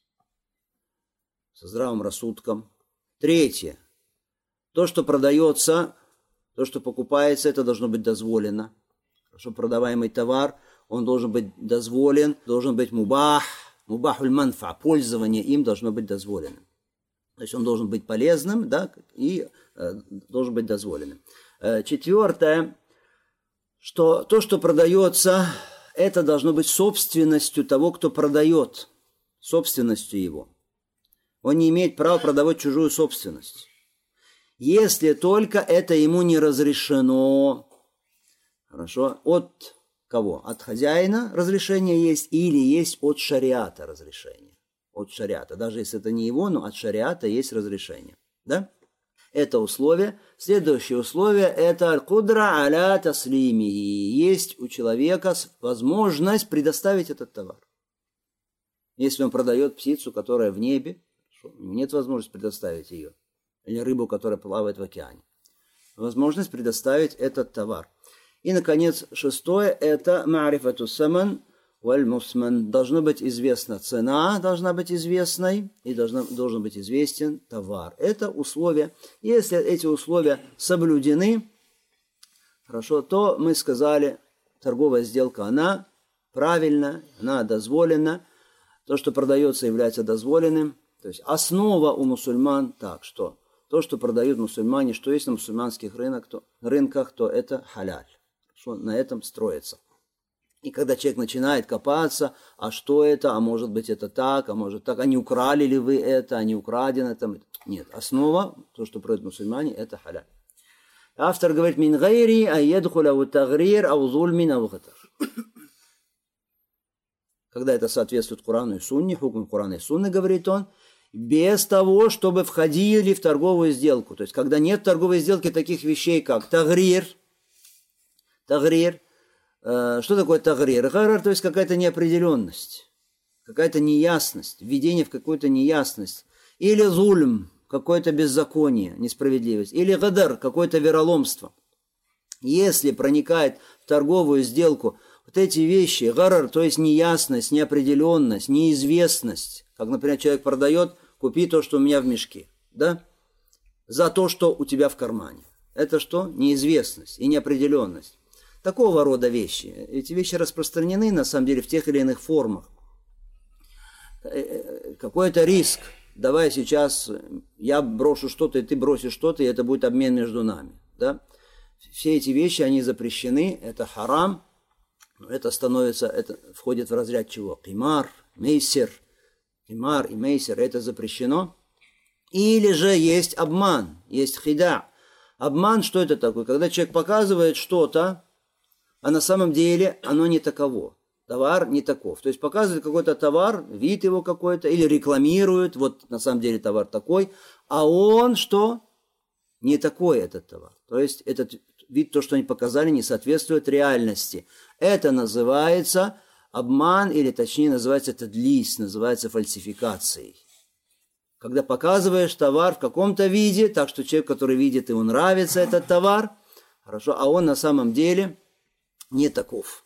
со здравым рассудком. Третье. То, что продается, то, что покупается, это должно быть дозволено. Хорошо продаваемый товар, он должен быть дозволен, должен быть мубах, мубахуль манфа, пользование им должно быть дозволенным. То есть он должен быть полезным, да, и э, должен быть дозволенным. Э, четвертое, что то, что продается, это должно быть собственностью того, кто продает, собственностью его. Он не имеет права продавать чужую собственность. Если только это ему не разрешено. Хорошо. От кого? От хозяина разрешение есть или есть от шариата разрешение. От шариата. Даже если это не его, но от шариата есть разрешение. Да? Это условие. Следующее условие – это аль-кудра аля таслимихи. Есть у человека возможность предоставить этот товар. Если он продает птицу, которая в небе, нет возможности предоставить ее. Или рыбу, которая плавает в океане. Возможность предоставить этот товар. И, наконец, шестое, это ма'рифату саман валь мусман. Должна быть известна цена, должна быть известной, и должна, должен быть известен товар. Это условия. Если эти условия соблюдены, хорошо, то мы сказали, торговая сделка, она правильна, она дозволена. То, что продается, является дозволенным. То есть основа у мусульман так, что то, что продают мусульмане, что есть на мусульманских рынках, то, рынках, то это халяль. Что на этом строится. И когда человек начинает копаться, а что это, а может быть это так, а может так, а не украли ли вы это, а не украдено это. Нет, основа, то, что продают мусульмане, это халяль. Автор говорит, мин гайри айядхуля у тагрир ау зульмин ау гатар. Когда это соответствует Корану и Сунне, хукм Корана и Сунны, говорит он, без того, чтобы входили в торговую сделку. То есть, когда нет в торговой сделке таких вещей, как тагрир. Тагрир. Э, что такое тагрир? Гарар, то есть какая-то неопределенность, какая-то неясность, введение в какую-то неясность. Или зульм, какое-то беззаконие, несправедливость. Или гадар, какое-то вероломство. Если проникает в торговую сделку вот эти вещи, гарар, то есть неясность, неопределенность, неизвестность, как, например, человек продает, купи то, что у меня в мешке, да, за то, что у тебя в кармане. Это что? Неизвестность и неопределенность. Такого рода вещи. Эти вещи распространены, на самом деле, в тех или иных формах. Какой-то риск. Давай сейчас я брошу что-то, и ты бросишь что-то, и это будет обмен между нами, да. Все эти вещи, они запрещены, это харам. Это становится, это входит в разряд чего? Кимар, мейсер. Кимар и мейсер, это запрещено. Или же есть обман, есть хида. Обман, что это такое? Когда человек показывает что-то, а на самом деле оно не таково. Товар не таков. То есть показывает какой-то товар, вид его какой-то, или рекламирует, вот на самом деле товар такой, а он что? Не такой этот товар. То есть этот вид, то, что они показали, не соответствует реальности. Это называется обман, или точнее называется тадлис, называется фальсификацией. Когда показываешь товар в каком-то виде, так что человек, который видит, ему нравится этот товар, хорошо, а он на самом деле не таков.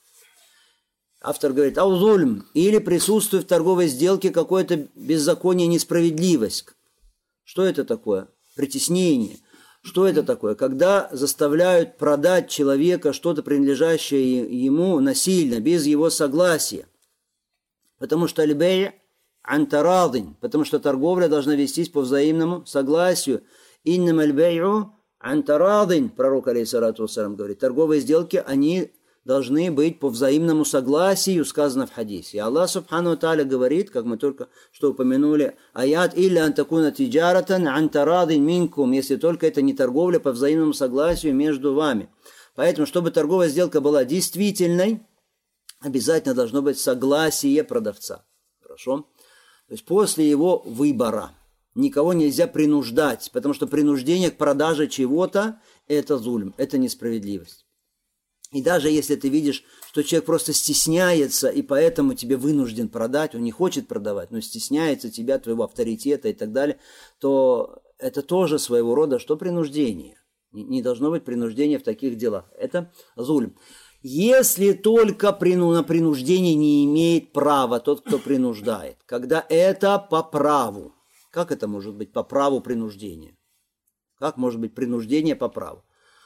Автор говорит, аузульм, или присутствует в торговой сделке какое-то беззаконие, несправедливость. Что это такое? Притеснение. Что это такое? Когда заставляют продать человека что-то, принадлежащее ему, насильно, без его согласия. Потому что аль-бэй' ан тарадин, потому что торговля должна вестись по взаимному согласию. Иннам аль-бэй'у ан тарадин, пророк алейхиссалату вассалям говорит, торговые сделки, они должны быть по взаимному согласию, сказано в хадисе. И Аллах субхану ва тааля говорит, как мы только что упомянули, аят илля антакуна тиджаратан антарадин минкум, если только это не торговля по взаимному согласию между вами. Поэтому, чтобы торговая сделка была действительной, обязательно должно быть согласие продавца. Хорошо? То есть после его выбора. Никого нельзя принуждать, потому что принуждение к продаже чего-то – это зульм, это несправедливость. И даже если ты видишь, что человек просто стесняется, и поэтому тебе вынужден продать, он не хочет продавать, но стесняется тебя, твоего авторитета и так далее, то это тоже своего рода, что принуждение. Не должно быть принуждения в таких делах. Это зульм. Если только на принуждение не имеет права тот, кто принуждает. Когда это по праву. Как это может быть по праву принуждения? Как может быть принуждение по праву?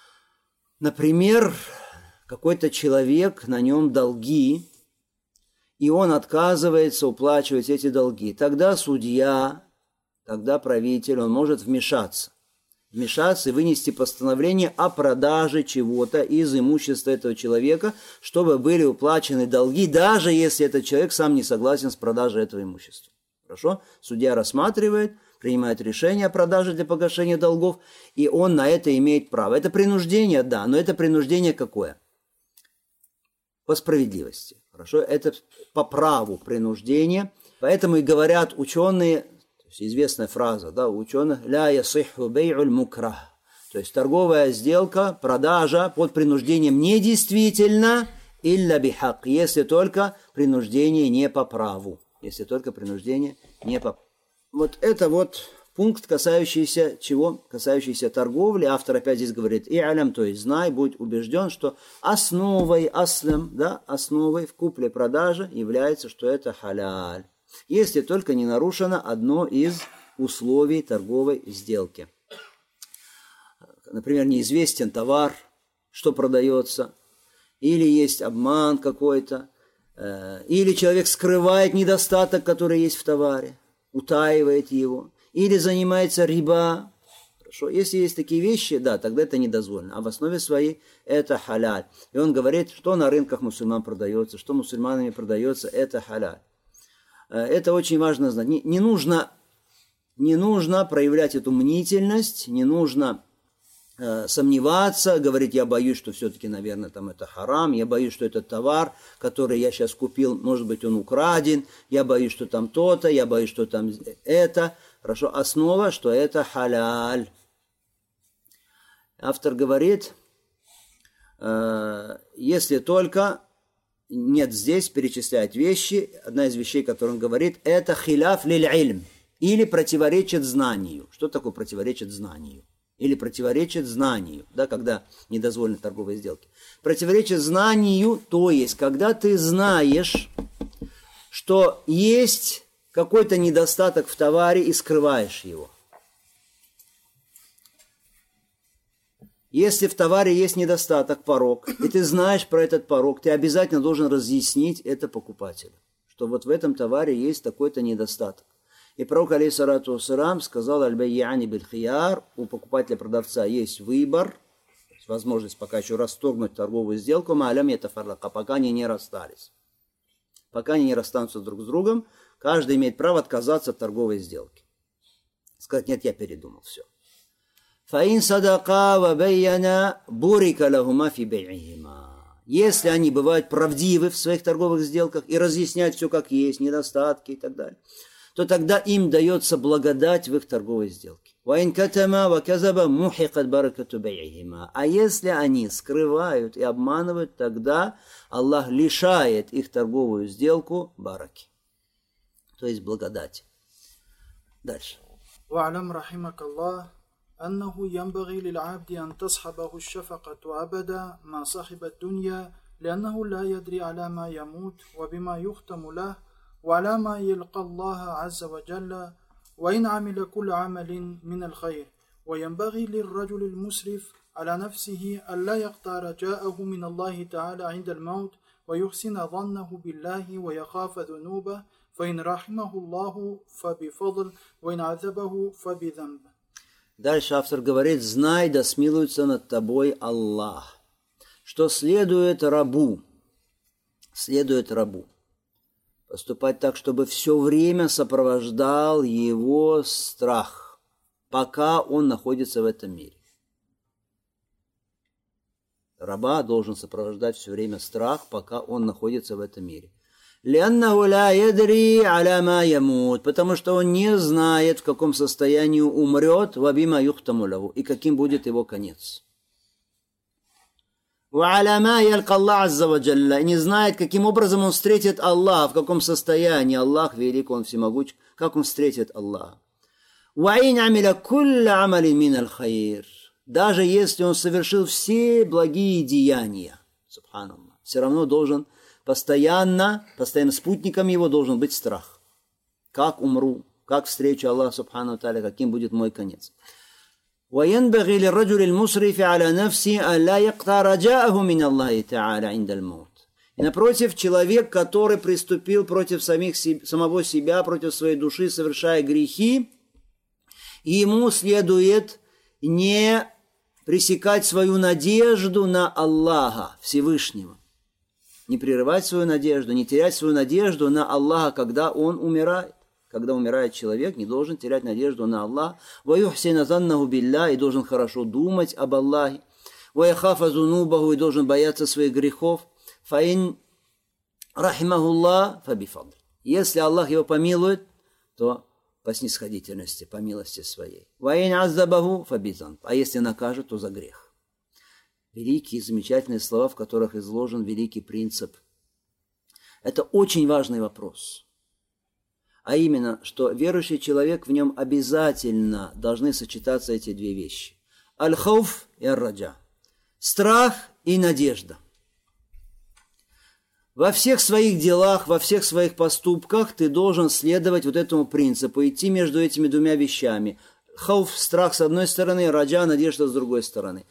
Например, какой-то человек, на нем долги, и он отказывается уплачивать эти долги. Тогда судья, тогда правитель, он может вмешаться. Вмешаться и вынести постановление о продаже чего-то из имущества этого человека, чтобы были уплачены долги, даже если этот человек сам не согласен с продажей этого имущества. Хорошо? Судья рассматривает, принимает решение о продаже для погашения долгов, и он на это имеет право. Это принуждение, да, но это принуждение какое? По справедливости. Хорошо? Это по праву принуждения. Поэтому и говорят ученые, то есть известная фраза, да, у ученых, ля ясиху бей'уль мукрах. То есть торговая сделка, продажа под принуждением недействительна, илля бихак, если только принуждение не по праву. Если только принуждение не по... Вот это вот пункт, касающийся чего? Касающийся торговли. Автор опять здесь говорит, и алям, то есть знай, будь убежден, что основой, аслем, да, основой в купле-продаже является, что это халяль. Если только не нарушено одно из условий торговой сделки. Например, неизвестен товар, что продается, или есть обман какой-то, или человек скрывает недостаток, который есть в товаре, утаивает его, или занимается риба. Хорошо, если есть такие вещи, да, тогда это недозволено. А в основе своей это халяль. И он говорит, что на рынках мусульман продается, что мусульманами продается, это халяль. Это очень важно знать. Не, не нужно, не нужно проявлять эту мнительность, не нужно э, сомневаться, говорить, я боюсь, что все-таки, наверное, там это харам, я боюсь, что этот товар, который я сейчас купил, может быть, он украден, я боюсь, что там то-то, я боюсь, что там это. Хорошо, основа, что это халяль. Автор говорит, э, если только... Нет, здесь перечисляет вещи. Одна из вещей, которую он говорит, это хиляф лиль ильм. Или противоречит знанию. Что такое противоречит знанию? Или противоречит знанию, да, когда недозволены торговые сделки. Противоречит знанию, то есть, когда ты знаешь, что есть какой-то недостаток в товаре и скрываешь его. Если в товаре есть недостаток, порок, и ты знаешь про этот порок, ты обязательно должен разъяснить это покупателю, что вот в этом товаре есть такой-то недостаток. И пророк, алейхиссалату вассалам, сказал, аль-байяни биль-хияр, у покупателя-продавца есть выбор, возможность пока еще расторгнуть торговую сделку, ма'алям ятафаррака, пока они не расстались. Пока они не расстанутся друг с другом, каждый имеет право отказаться от торговой сделки. Сказать, нет, я передумал, все. فَإِنْ صَدَقَا وَبَيَّنَا بُرِكَ لَهُمَا فِي بَيْعِهِمَا. Если они бывают правдивы в своих торговых сделках и разъясняют все как есть, недостатки и так далее, то тогда им дается благодать в их торговой сделке. وَإِنْ كَتَمَا وَكَذَبَ مُحِقَتْ بَرَكَةُ بَيْعِهِمَا. А если они скрывают и обманывают, тогда Аллах лишает их торговую сделку бараки, то есть благодати. Дальше. وَعْلَمْ رَحِمَكَ اللَّهُ أنه ينبغي للعبد أن تصحبه الشفقة أبدا ما صاحب الدنيا لأنه لا يدري على ما يموت وبما يختم له وعلى ما يلقى الله عز وجل وإن عمل كل عمل من الخير وينبغي للرجل المسرف على نفسه ألا يقطع رجاءه من الله تعالى عند الموت ويحسن ظنه بالله ويخاف ذنوبه فإن رحمه الله فبفضل وإن عذبه فبذنب. Дальше автор говорит, знай, да смилуется над тобой Аллах, что следует рабу, следует рабу поступать так, чтобы все время сопровождал его страх, пока он находится в этом мире. Раба должен сопровождать все время страх, пока он находится в этом мире. لأنه لا يدري على ما يموت, потому что он не знает, в каком состоянии умрет, وبما يختم له, и каким будет его конец. وعلى ما يلقى الله عز وجل, и не знает, каким образом он встретит Аллаха, в каком состоянии Аллах велик, он всемогуч, как он встретит Аллаха. وإن عمل كل عمل من الخير, даже если он совершил все благие деяния, субханаллах, все равно должен Постоянно, постоянно спутником его должен быть страх. Как умру, как встречу Аллаха субхану тааля, каким будет мой конец. وَيَنْبَغِي لِلرَّجُلِ الْمُسْرِفِ عَلَى نَفْسِهِ أَلَّا يَقْطَعَ رَجَاءَهُ مِنَ اللَّهِ تَعَالَى عِنْدَ الْمَوْتِ. И напротив, человек, который приступил против самих, самого себя, против своей души, совершая грехи, ему следует не пресекать свою надежду на Аллаха Всевышнего. Не прерывать свою надежду, не терять свою надежду на Аллаха, когда он умирает. Когда умирает человек, не должен терять надежду на Аллаха. وَيُحْسِنَ ظَنَّهُ بِاللَّهِ, и должен хорошо думать об Аллахе. وَيَخَافَ ذُنُوبَهُ, и должен бояться своих грехов. فَإِنْ رَحِمَهُ اللَّهُ فَبِفَضْلِ. Если Аллах его помилует, то по снисходительности, по милости своей. وَإِنْ عَذَّبَهُ فَبِذَنْبِ. А если накажет, то за грех. Великие, замечательные слова, в которых изложен великий принцип. Это очень важный вопрос. А именно, что верующий человек, в нем обязательно должны сочетаться эти две вещи. Аль-хауф и ар-раджа. Страх и надежда. Во всех своих делах, во всех своих поступках ты должен следовать вот этому принципу, идти между этими двумя вещами. Хауф, страх с одной стороны, раджа, надежда с другой стороны.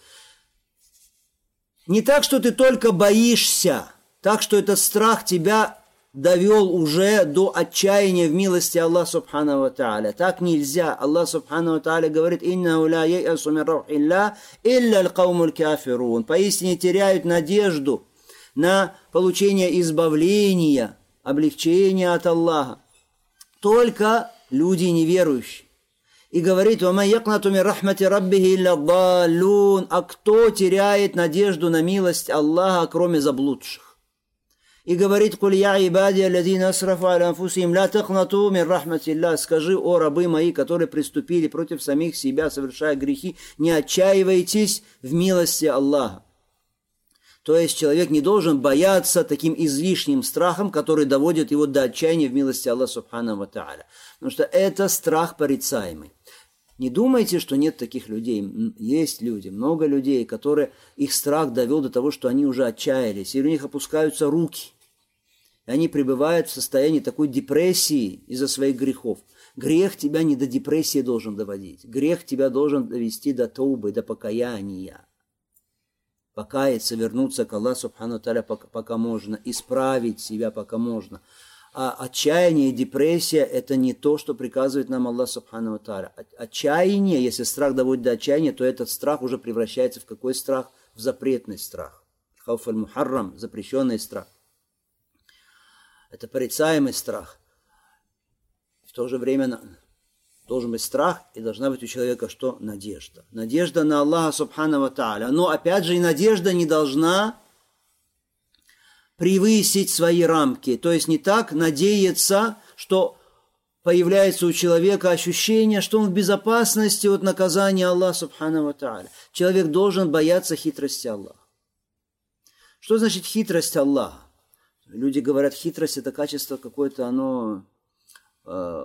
Не так, что ты только боишься, так, что этот страх тебя довел уже до отчаяния в милости Аллаха Субхану ва Тааля. Так нельзя. Аллах Субхану ва Тааля говорит: «Иннаху ла яйасу мин рухилля илля аль-каумуль кафирун». Поистине теряют надежду на получение избавления, облегчения от Аллаха только люди неверующие. И говорит: «Ва ман якнату мин рахмати раббихи илля даллун». А кто теряет надежду на милость Аллаха, кроме заблудших? И говорит: «Куль я ибади аллазина асрафу аля анфусихим ла тахнату мин рахматиллах». Скажи: о рабы мои, которые приступили против самих себя, совершая грехи, не отчаивайтесь в милости Аллаха. То есть человек не должен бояться таким излишним страхом, который доводит его до отчаяния в милости Аллаха Субхану ва Тааля. Потому что это страх порицаемый. Не думайте, что нет таких людей. Есть люди, много людей, которые их страх довел до того, что они уже отчаялись, и у них опускаются руки. И они пребывают в состоянии такой депрессии из-за своих грехов. Грех тебя не до депрессии должен доводить. Грех тебя должен довести до таубы, до покаяния. Покаяться, вернуться к Аллаху Субхану ва Тааля пока, пока можно, исправить себя пока можно. А отчаяние и депрессия – это не то, что приказывает нам Аллах Субхану ва Тааля. Отчаяние, если страх доводит до отчаяния, то этот страх уже превращается в какой страх? В запретный страх. Хауф аль-мухаррам – запрещенный страх. Это порицаемый страх. В то же время должен быть страх, и должна быть у человека что? Надежда. Надежда на Аллаха Субхану ва Тааля. Но опять же и надежда не должна превысить свои рамки. То есть не так надеяться, что появляется у человека ощущение, что он в безопасности от наказания Аллаха Субхану ва Тааля. Человек должен бояться хитрости Аллаха. Что значит хитрость Аллаха? Люди говорят, хитрость – это качество какое-то, оно э,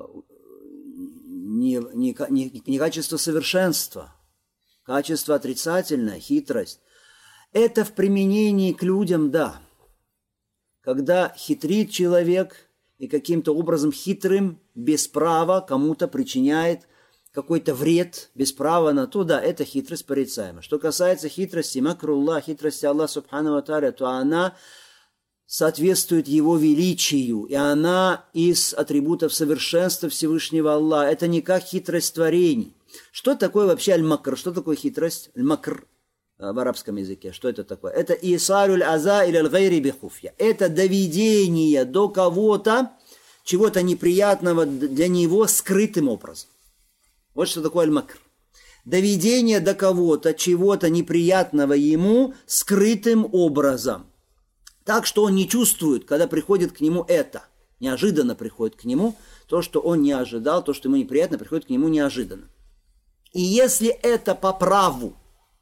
не, не, не, не качество совершенства, качество отрицательное, хитрость. Это в применении к людям, да. Когда хитрит человек и каким-то образом хитрым, без права кому-то причиняет какой-то вред, без права на то, да, это хитрость порицаема. Что касается хитрости, макруллах, хитрости Аллаха Субхану ва Тааля, то она соответствует Его величию, и она из атрибутов совершенства Всевышнего Аллаха. Это не как хитрость творений. Что такое вообще аль-макр? Что такое хитрость? Аль-макр в арабском языке. Что это такое? Это исаруль аза или аль-гайри бихуфья. Это доведение до кого-то чего-то неприятного для него скрытым образом. Вот что такое аль-макр. Доведение до кого-то чего-то неприятного ему скрытым образом. Так что он не чувствует, когда приходит к нему это. Неожиданно приходит к нему то, что он не ожидал, то, что ему неприятно, приходит к нему неожиданно. И если это по праву,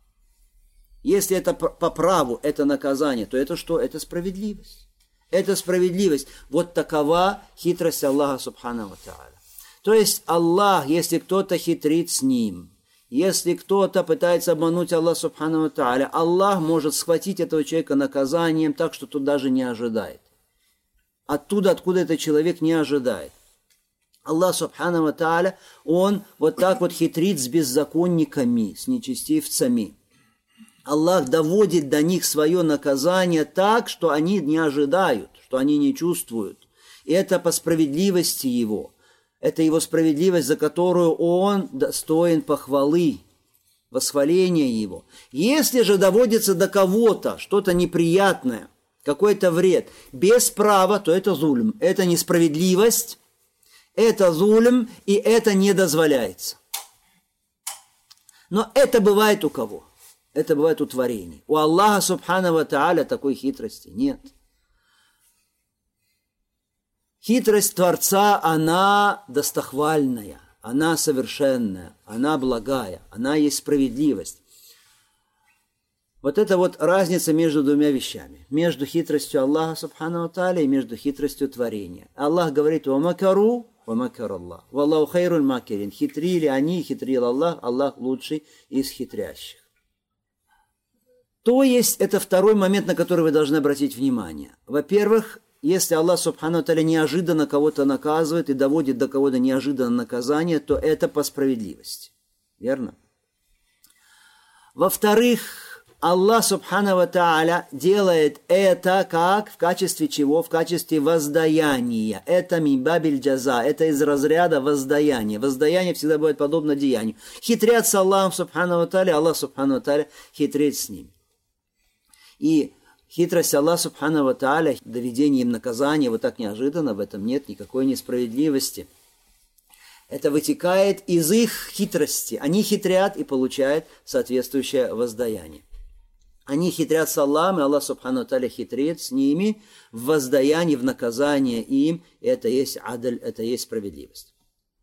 если это по праву, это наказание, то это что? Это справедливость. Это справедливость. Вот такова хитрость Аллаха Субхану ва Тааля. То есть Аллах, если кто-то хитрит с ним, если кто-то пытается обмануть Аллаха Субхану ва Тааля, Аллах может схватить этого человека наказанием так, что тот даже не ожидает. Оттуда, откуда этот человек не ожидает. Аллах Субхану ва Тааля, Он вот так вот хитрит с беззаконниками, с нечестивцами. Аллах доводит до них свое наказание так, что они не ожидают, что они не чувствуют. И это по справедливости Его. Это Его справедливость, за которую Он достоин похвалы, восхваления Его. Если же доводится до кого-то что-то неприятное, какой-то вред, без права, то это зульм, это несправедливость, это зульм, и это не дозволяется. Но это бывает у кого? Это бывает у творений. У Аллаха Субхану ва Тааля такой хитрости нет. Хитрость Творца, она достохвальная, она совершенная, она благая, она есть справедливость. Вот это вот разница между двумя вещами. Между хитростью Аллаха Субхану ва Тааля и между хитростью творения. Аллах говорит: «Ва макару ва макар Аллах. Валлаху хайруль макирин. Хитрили они, хитрил Аллах, Аллах лучший из хитрящих. То есть, это второй момент, на который вы должны обратить внимание. Во-первых, если Аллах Субхану ва Тааля неожиданно кого-то наказывает и доводит до кого-то неожиданное наказание, то это по справедливости. Верно? Во-вторых, Аллах Субхану ва Тааля делает это как? В качестве чего? В качестве воздаяния. Это мибабиль джаза. Это из разряда воздаяния. Воздаяние всегда будет подобно деянию. Хитрят с Аллахом Субхану ва Тааля, Аллах Субхану ва Тааля хитрит с ним. И хитрость Аллаха Субхану ва Тааля, доведение им наказания вот так неожиданно, в этом нет никакой несправедливости. Это вытекает из их хитрости. Они хитрят и получают соответствующее воздаяние. Они хитрят с Аллахом, и Аллах Субхану ва Тааля хитрит с ними в воздаянии, в наказание им. Это есть адль, это есть справедливость.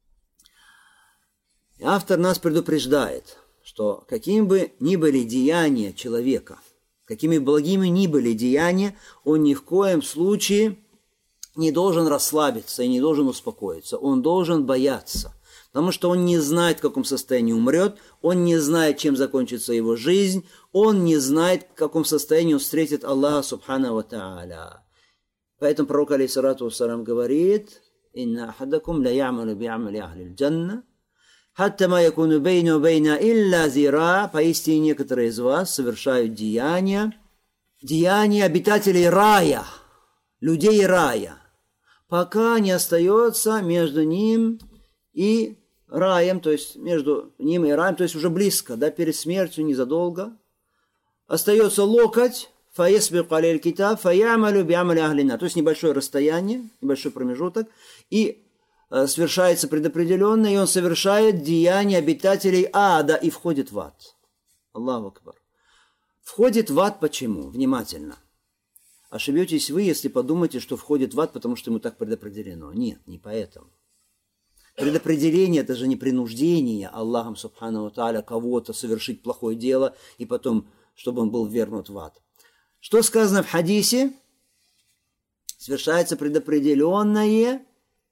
И автор нас предупреждает, что какими бы ни были деяния человека, какими благими ни были деяния, он ни в коем случае не должен расслабиться и не должен успокоиться. Он должен бояться, потому что он не знает, в каком состоянии умрет, он не знает, чем закончится его жизнь, он не знает, в каком состоянии он встретит Аллаха Субхану ва Тааля. Поэтому пророк, алейхиссалату вассалям, говорит: «Инна ахадакум ла я'малу би'амали ахлил джанна, хатта ма якуну бейну бейна илля зира». Поистине некоторые из вас совершают деяния, деяния обитателей рая, людей рая, пока не остается между ним и раем, то есть между ним и раем, то есть уже близко, да, перед смертью, незадолго, остается локоть, фаесбику алейхи китаб, фаямалю би'амали ахлина, то есть небольшое расстояние, небольшой промежуток, и совершается предопределенно, и он совершает деяния обитателей ада и входит в ад. Аллаху акбар. Входит в ад почему? Внимательно. Ошибетесь вы, если подумаете, что входит в ад, потому что ему так предопределено. Нет, не поэтому. Предопределение – это же не принуждение Аллахом Субхану ва Тааля кого-то совершить плохое дело, и потом, чтобы он был ввергнут в ад. Что сказано в хадисе? Совершается предопределенное.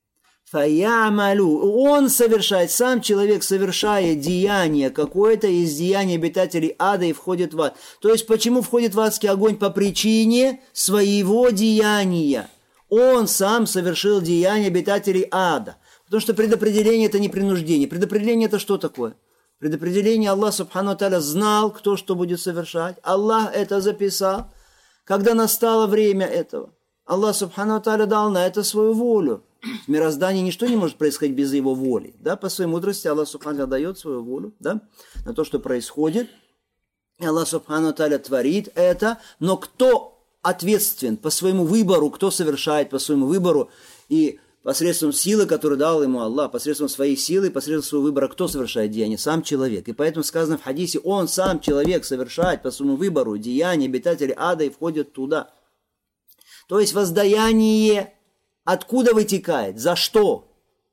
Фаямалю. Он совершает, сам человек совершает деяние какое-то из деяний обитателей ада и входит в ад. То есть, почему входит в адский огонь? По причине своего деяния. Он сам совершил деяние обитателей ада. Потому что предопределение – это не принуждение. Предопределение – это что такое? Предопределение Аллах Субхану ва Тааля знал, кто что будет совершать. Аллах это записал. Когда настало время этого, Аллах Субхану ва Тааля дал на это свою волю. В мироздании ничто не может происходить без его воли. Да? По своей мудрости Аллах Субхану ва Тааля дает свою волю, да? На то, что происходит. И Аллах Субхану ва Тааля творит это. Но кто ответственен по своему выбору, кто совершает по своему выбору, и посредством силы, которую дал ему Аллах, посредством своей силы, посредством своего выбора, кто совершает деяние? Сам человек. И поэтому сказано в хадисе, он сам, человек, совершает по своему выбору деяния обитателей ада и входит туда. То есть воздаяние откуда вытекает? За что?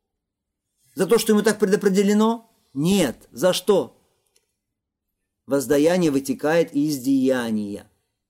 За то, что ему так предопределено? Нет. За что? Воздаяние вытекает из деяния.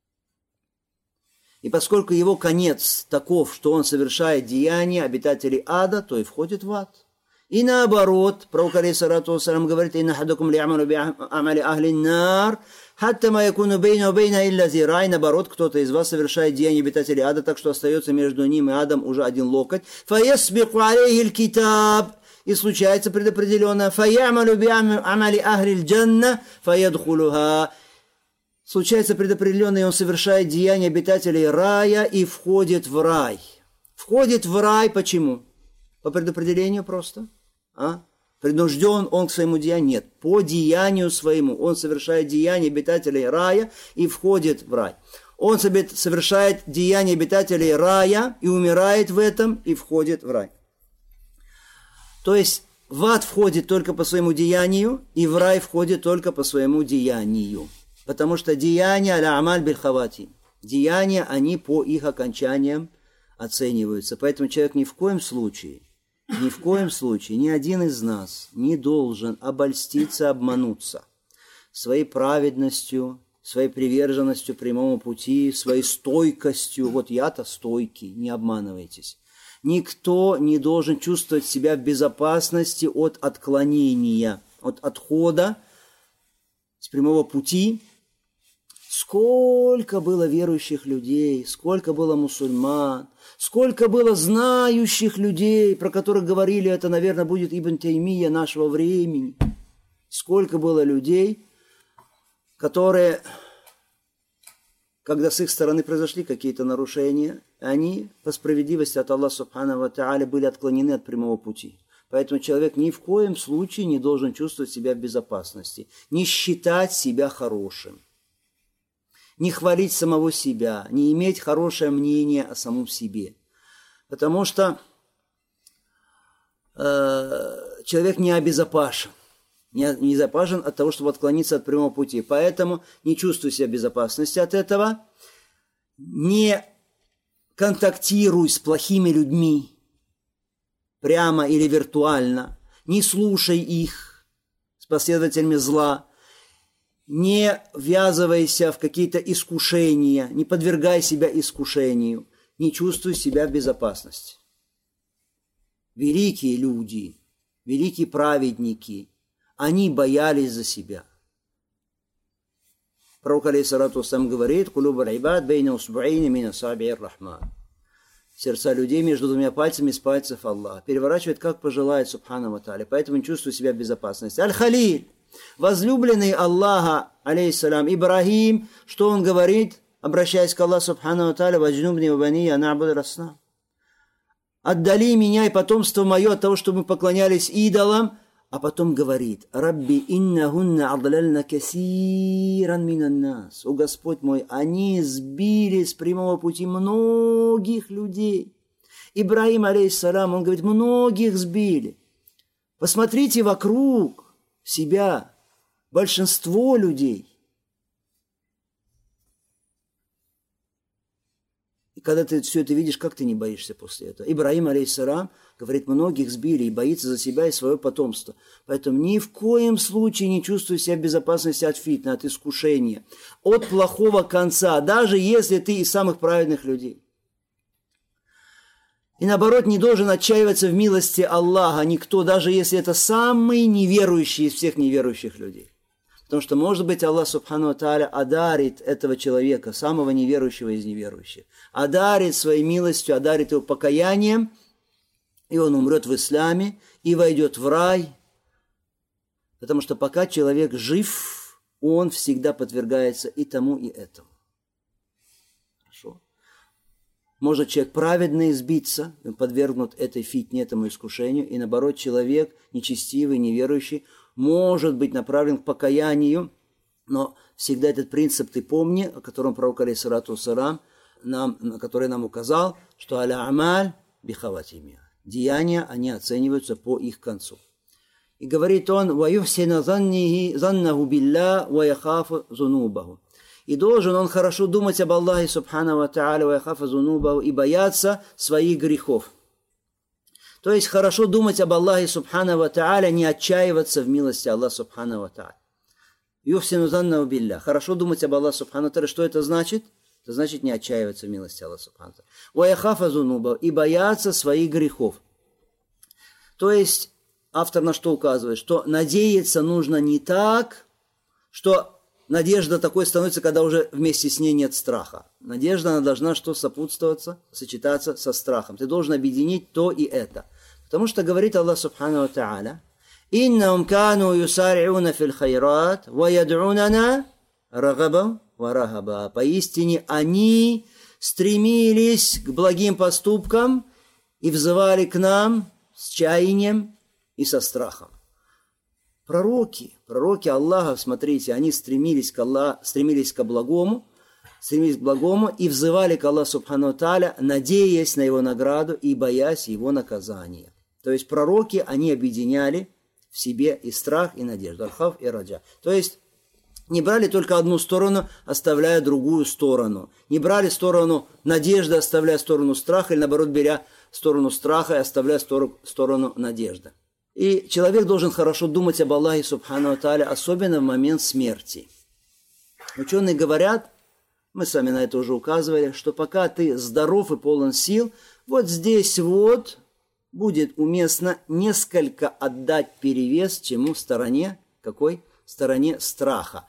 И поскольку его конец таков, что он совершает деяния обитателей ада, то и входит в ад. И наоборот, пророк алейхиссалату вассалям говорит: «Инна ахадакум ли'амалу би'амали ахли нар, хатта ма якуну бейна бейна илля зира». И наоборот, кто-то из вас совершает деяния обитателей ада, так что остается между ним и адом уже один локоть. «Фаесбику алейхи китаб». И случается предопределенное: «Фаямалу би'амали ахли джанна, фаядхулуха». Случается предопределенное, и он совершает деяния обитателей рая и входит в рай. Входит в рай почему? По предопределению просто. А? Принужден он к своему деянию? Нет. По деянию своему. Он совершает деяния обитателей рая и входит в рай. Он совершает деяния обитателей рая и умирает в этом и входит в рай. То есть в ад входит только по своему деянию, и в рай входит только по своему деянию. Потому что деяния аля-амаль биль-хавати. Деяния, они по их окончаниям оцениваются. Поэтому человек ни в коем случае, ни в коем случае, ни один из нас не должен обольститься, обмануться своей праведностью, своей приверженностью прямому пути, своей стойкостью. Вот я-то стойкий, не обманывайтесь. Никто не должен чувствовать себя в безопасности от отклонения, от отхода с прямого пути. Сколько было верующих людей, сколько было мусульман, сколько было знающих людей, про которых говорили, это, наверное, будет Ибн Таймия нашего времени. Сколько было людей, которые, когда с их стороны произошли какие-то нарушения, они по справедливости от Аллаха Субхану ва Тааля были отклонены от прямого пути. Поэтому человек ни в коем случае не должен чувствовать себя в безопасности, не считать себя хорошим, не хвалить самого себя, не иметь хорошее мнение о самом себе. Потому что э, человек не обезопасен. Не, не безопасен от того, чтобы отклониться от прямого пути. Поэтому не чувствуй себя в безопасности от этого. Не контактируй с плохими людьми, прямо или виртуально. Не слушай их с последователями зла. Не ввязывайся в какие-то искушения, не подвергай себя искушению, не чувствуй себя в безопасности. Великие люди, великие праведники, они боялись за себя. Пророк алейхиссалату вассалям говорит: «Кулуб аль-ибад бейна усбу'айни мин асаби ар-рахман». Сердца людей между двумя пальцами из пальцев Аллаха. Переворачивает, как пожелает, субхану ва тааля. Поэтому не чувствуй себя в безопасности. Аль-Халиль, возлюбленный Аллаха, алейхиссалам, Ибрахим, что он говорит, обращаясь к Аллаху субхану ва тааля: «Ваджнубни ва бания на'буду раснам». Отдали меня и потомство мое от того, чтобы мы поклонялись идолам. А потом говорит: «Рабби иннахунна адлална касиран минан нас». О Господь мой, они сбили с прямого пути многих людей. Ибрахим, алейхиссалам, он говорит, многих сбили. Посмотрите вокруг себя, большинство людей. И когда ты все это видишь, как ты не боишься после этого? Ибрахим, алейхиссалам, говорит, многих сбили и боится за себя и свое потомство. Поэтому ни в коем случае не чувствуй себя в безопасности от фитны, от искушения, от плохого конца, даже если ты из самых праведных людей. И наоборот, не должен отчаиваться в милости Аллаха никто, даже если это самый неверующий из всех неверующих людей. Потому что, может быть, Аллах Субхану ва Тааля одарит этого человека, самого неверующего из неверующих, одарит своей милостью, одарит его покаянием, и он умрет в исламе и войдет в рай. Потому что пока человек жив, он всегда подвергается и тому, и этому. Хорошо. Может человек праведный сбиться, подвергнут этой фитне, этому искушению, и наоборот, человек нечестивый, неверующий, может быть направлен к покаянию, но всегда этот принцип ты помни, о котором пророк алейхиссалату вассалам, нам, на который нам указал, что аля амаль бихаватими. Деяния, они оцениваются по их концу. И говорит он: «Ваюхсина заннаху билля ва яхафу зунубаху». И должен он хорошо думать об Аллахе субхану ва тааля ва яхафу зунубаху и бояться своих грехов. То есть хорошо думать об Аллахе субхану ва тааля, не отчаиваться в милости Аллаха субхану ва тааля. Юхсину заннаху билля. Хорошо думать об Аллахе субхану ва тааля. Что это значит? Это значит не отчаиваться в милости Аллаха субхану ва тааля. Ва яхафу зунубаху. И бояться своих грехов. То есть автор на что указывает? Что надеяться нужно не так, что надежда такой становится, когда уже вместе с ней нет страха. Надежда, она должна что сопутствоваться, сочетаться со страхом. Ты должен объединить то и это. Потому что говорит Аллах субхану ва тааля: «Иннахум кану юсари'уна фил хайрат, ва яд'унана рагабан ва рахаба». Поистине они стремились к благим поступкам и взывали к нам с чаянием и со страхом. Пророки, пророки Аллаха, смотрите, они стремились к Аллаху, стремились к благому, стремились к благому и взывали к Аллаху субхану ва тааля, надеясь на его награду и боясь его наказания. То есть пророки, они объединяли в себе и страх, и надежду, аль-хавф и раджа. То есть не брали только одну сторону, оставляя другую сторону. Не брали сторону надежды, оставляя сторону страха, или наоборот, беря сторону страха и оставляя сторону, сторону надежды. И человек должен хорошо думать об Аллахе субхану ва тааля, особенно в момент смерти. Ученые говорят, мы с вами на это уже указывали, что пока ты здоров и полон сил, Вот здесь вот будет уместно несколько отдать перевес чему стороне, какой? Стороне страха.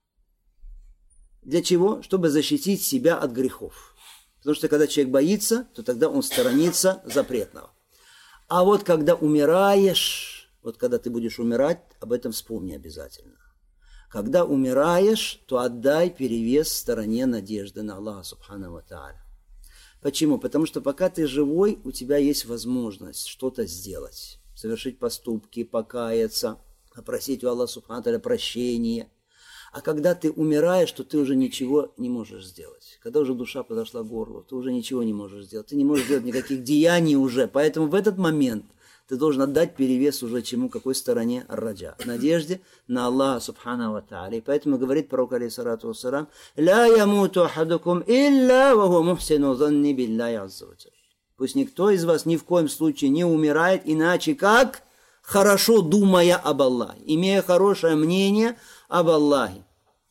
Для чего? Чтобы защитить себя от грехов. Потому что когда человек боится, то тогда он сторонится запретного. А вот когда умираешь, вот когда ты будешь умирать, об этом вспомни обязательно. Когда умираешь, то отдай перевес стороне надежды на Аллаха Субхану ва Тааля. Почему? Потому что пока ты живой, у тебя есть возможность что-то сделать. Совершить поступки, покаяться, попросить у Аллаха Субхану ва Тааля прощения. А когда ты умираешь, то ты уже ничего не можешь сделать. Когда уже душа подошла к горлу, ты уже ничего не можешь сделать. Ты не можешь сделать никаких деяний уже. Поэтому в этот момент ты должен отдать перевес уже чему, какой стороне раджа. Надежде на Аллаха Субхану ва Тааля. И поэтому говорит пророк, алейхиссалату вассалям, «Ля ямуту ахадукум илля ва хуа мухсину занни билляхи азза ва джалля». Пусть никто из вас ни в коем случае не умирает, иначе как хорошо думая об Аллахе, имея хорошее мнение об Аллахе.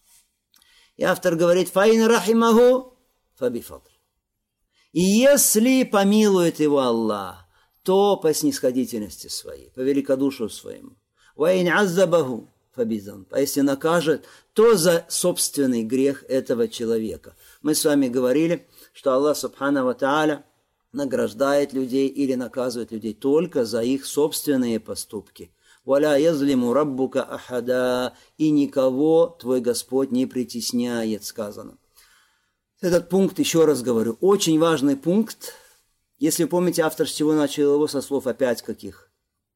И автор говорит, «Фаин рахимаху фабифадл». И если помилует его Аллах, то по снисходительности своей, по великодушию своему. «Ваин аззабаху фабизан». А если накажет, то за собственный грех этого человека. Мы с вами говорили, что Аллах Субхану ва Тааля награждает людей или наказывает людей только за их собственные поступки. «Валя язлиму раббука ахада», и никого твой Господь не притесняет, сказано. Этот пункт, еще раз говорю, очень важный пункт. Если помните, автор с чего начал его, со слов опять каких?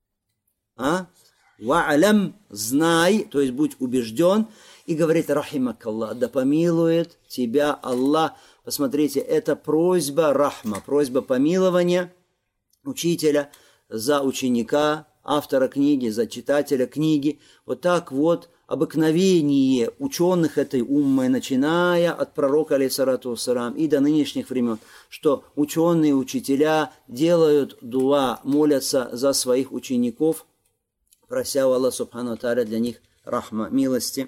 А? «Ва'алям», знай, то есть будь убежден, и говорит, рахимакаллах, да помилует тебя Аллах. Посмотрите, это просьба рахма, просьба помилования учителя за ученика, автора книги, за читателя книги. Вот так вот обыкновение ученых этой уммы, начиная от пророка, алейхиссалату вассалям, и до нынешних времен, что ученые, учителя делают дуа, молятся за своих учеников, прося у Аллаха Субхану ва Тааля для них рахма, милости.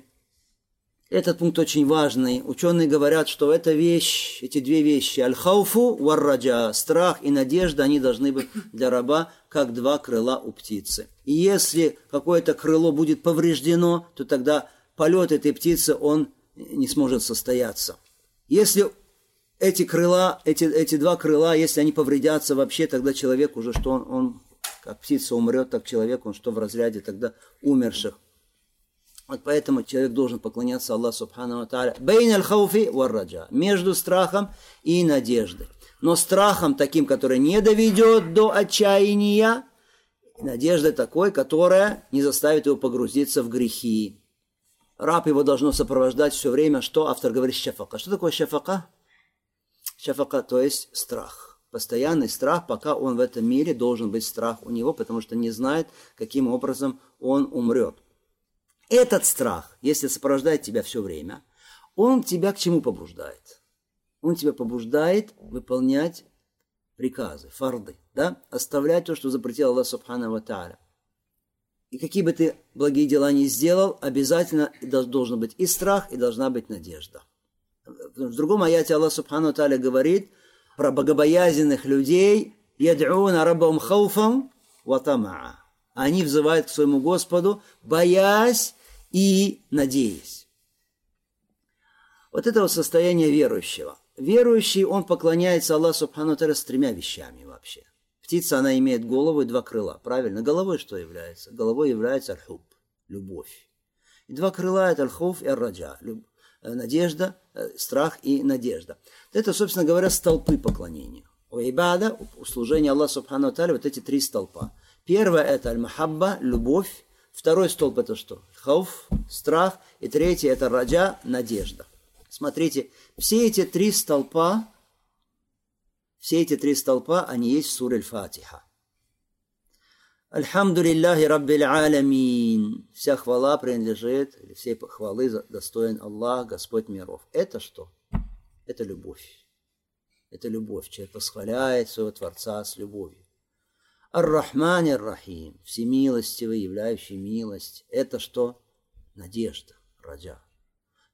Этот пункт очень важный. Ученые говорят, что эта вещь, эти две вещи, аль-хауфу вар-раджа, страх и надежда, они должны быть для раба как два крыла у птицы. И если какое-то крыло будет повреждено, то тогда полет этой птицы, он не сможет состояться. Если эти крыла, эти, эти два крыла, если они повредятся вообще, тогда человек уже, что он, он как птица умрет, так человек, он что в разряде тогда умерших. Вот поэтому человек должен поклоняться Аллаху Субхану ва Тааля. Бейн аль-хауфи вар-раджа. Между страхом и надеждой. Но страхом таким, который не доведет до отчаяния, надеждой такой, которая не заставит его погрузиться в грехи. Раб его должно сопровождать все время, что автор говорит, шафака. Что такое шафака? Шафака, то есть страх. Постоянный страх, пока он в этом мире, должен быть страх у него, потому что не знает, каким образом он умрет. Этот страх, если сопровождает тебя все время, он тебя к чему побуждает? Он тебя побуждает выполнять приказы, фарды, да? Оставлять то, что запретил Аллах Субхану ва Тааля. И какие бы ты благие дела ни сделал, обязательно должен быть и страх, и должна быть надежда. В другом аяте Аллах Субхану ва Тааля говорит про богобоязненных людей, «Яд'уна раббахум хауфан ва тамаа». Они взывают к своему Господу, боясь и надеясь. Вот это вот состояние верующего. Верующий, он поклоняется Аллаху Субхану ва Тааля с тремя вещами вообще. Птица, она имеет голову и два крыла. Правильно? Головой что является? Головой является аль-хуб, любовь. И два крыла – это аль-хауф и аль-раджа. Надежда, страх и надежда. Это, собственно говоря, столпы поклонения. У ибада, у служения Аллаху Субхану ва Тааля, вот эти три столпа. Первое – это аль-махабба, любовь. Второй столб – это что? Хауф, страх. И третий – это раджа, надежда. Смотрите, все эти три столпа, все эти три столпа, они есть в суре Аль-Фатиха. Альхамду лиллахи раббил алямин. Вся хвала принадлежит, или все хвалы достоин Аллах, Господь миров. Это что? Это любовь. Это любовь. Человек восхваляет своего Творца с любовью. Ар-Рахман ар-Рахим, всемилостивый, являющий милость. Это что? Надежда, раджа.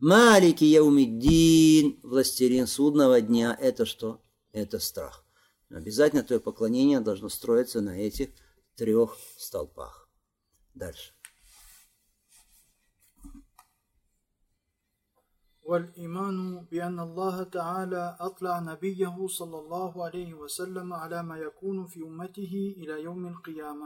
Малики яумиддин, властелин судного дня. Это что? Это страх. Но обязательно твое поклонение должно строиться на этих трех столпах. Дальше. والإيمان بأن الله تعالى أطلع نبيه صلى الله عليه وسلم على ما يكون في أمته إلى يوم القيامة.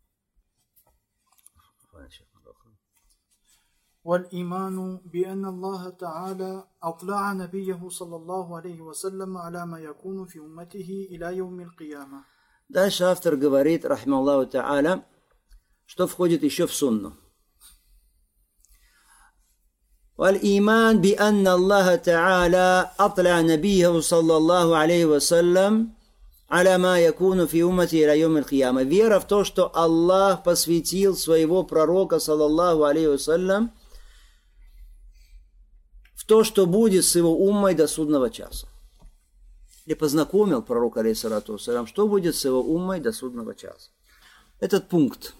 والإيمان بأن الله تعالى أطلع نبيه صلى الله عليه وسلم على ما يكون في أمته إلى يوم القيامة. Дальше автор говорит, рахималлаху та'аля, что входит еще в сунну. والإيمان بأن الله تعالى أطلع نبيه صلى الله عليه وسلم على ما يكون في أمته إلى يوم القيامة. Вера в то, что Аллах посвятил своего пророка, саллаллаху алейхи вассалям, в то, что будет с его уммой до судного часа. И познакомил пророка, алейхиссалату вассалям, что будет с его уммой до судного часа. Этот пункт.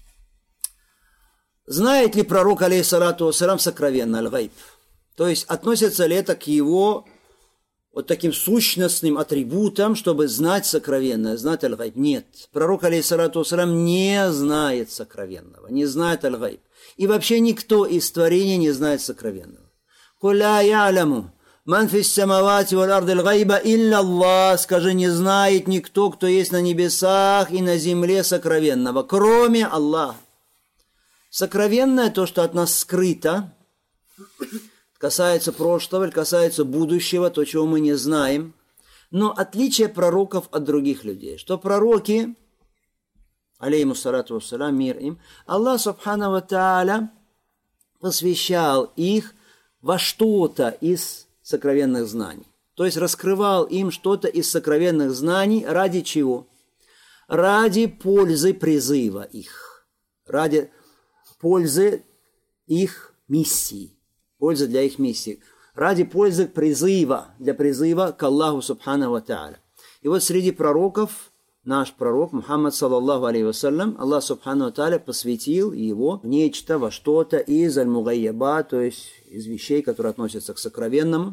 Знает ли пророк, алейхиссалату вассалям, сокровенно аль-гайб? То есть, относится ли это к его вот таким сущностным атрибутам, чтобы знать сокровенное, знать аль-гайб? Нет. Пророк, алейхиссалату вассалям, не знает сокровенного, не знает аль-гайб. И вообще никто из творений не знает сокровенного. «Куля яляму, ман фис самавати валь арди аль-гайба илля Аллах». Скажи, не знает никто, кто есть на небесах и на земле сокровенного, кроме Аллаха. Сокровенное, то, что от нас скрыто, касается прошлого или касается будущего, то, чего мы не знаем. Но отличие пророков от других людей, что пророки, алейхиму салату вассалям, мир им, Аллах субхану ва тааля посвящал их во что-то из сокровенных знаний. То есть раскрывал им что-то из сокровенных знаний ради чего? Ради пользы призыва их. Ради пользы их миссии. Польза для их миссии. Ради пользы призыва, для призыва к Аллаху субхану ва тааля. И вот среди пророков, наш пророк Мухаммад саллаллаху алейхи вассалям, Аллах субхану ва тааля посвятил его в нечто, во что-то из аль-мугайяба, то есть из вещей, которые относятся к сокровенному.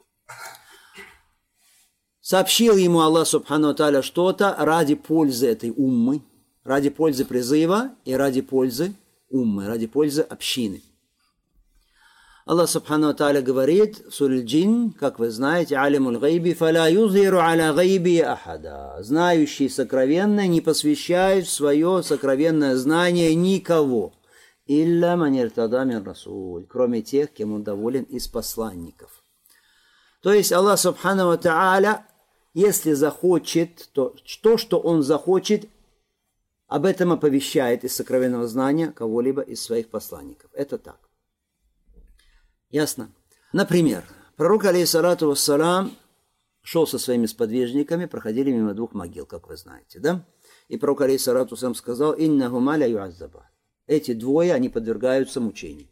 Сообщил ему Аллах субхану ва тааля что-то ради пользы этой уммы, ради пользы призыва и ради пользы уммы, ради пользы общины. Аллах субхану ва тааля говорит в суре Джин, как вы знаете, алимуль гайби фаля юзиру аля гайби ахада. Знающий сокровенное не посвящает в свое сокровенное знание никого. Илля ман иртада мин расуль, кроме тех, кем он доволен из посланников. То есть Аллах субхану ва тааля, если захочет, то то, что он захочет, об этом оповещает из сокровенного знания кого-либо из своих посланников. Это так. Ясно? Например, пророк, алейхиссалату вассалам, шел со своими сподвижниками, проходили мимо двух могил, как вы знаете, да? И пророк, алейхиссалату вассалам, сказал: «Иннахума ля юаззаба». Эти двое, они подвергаются мучению.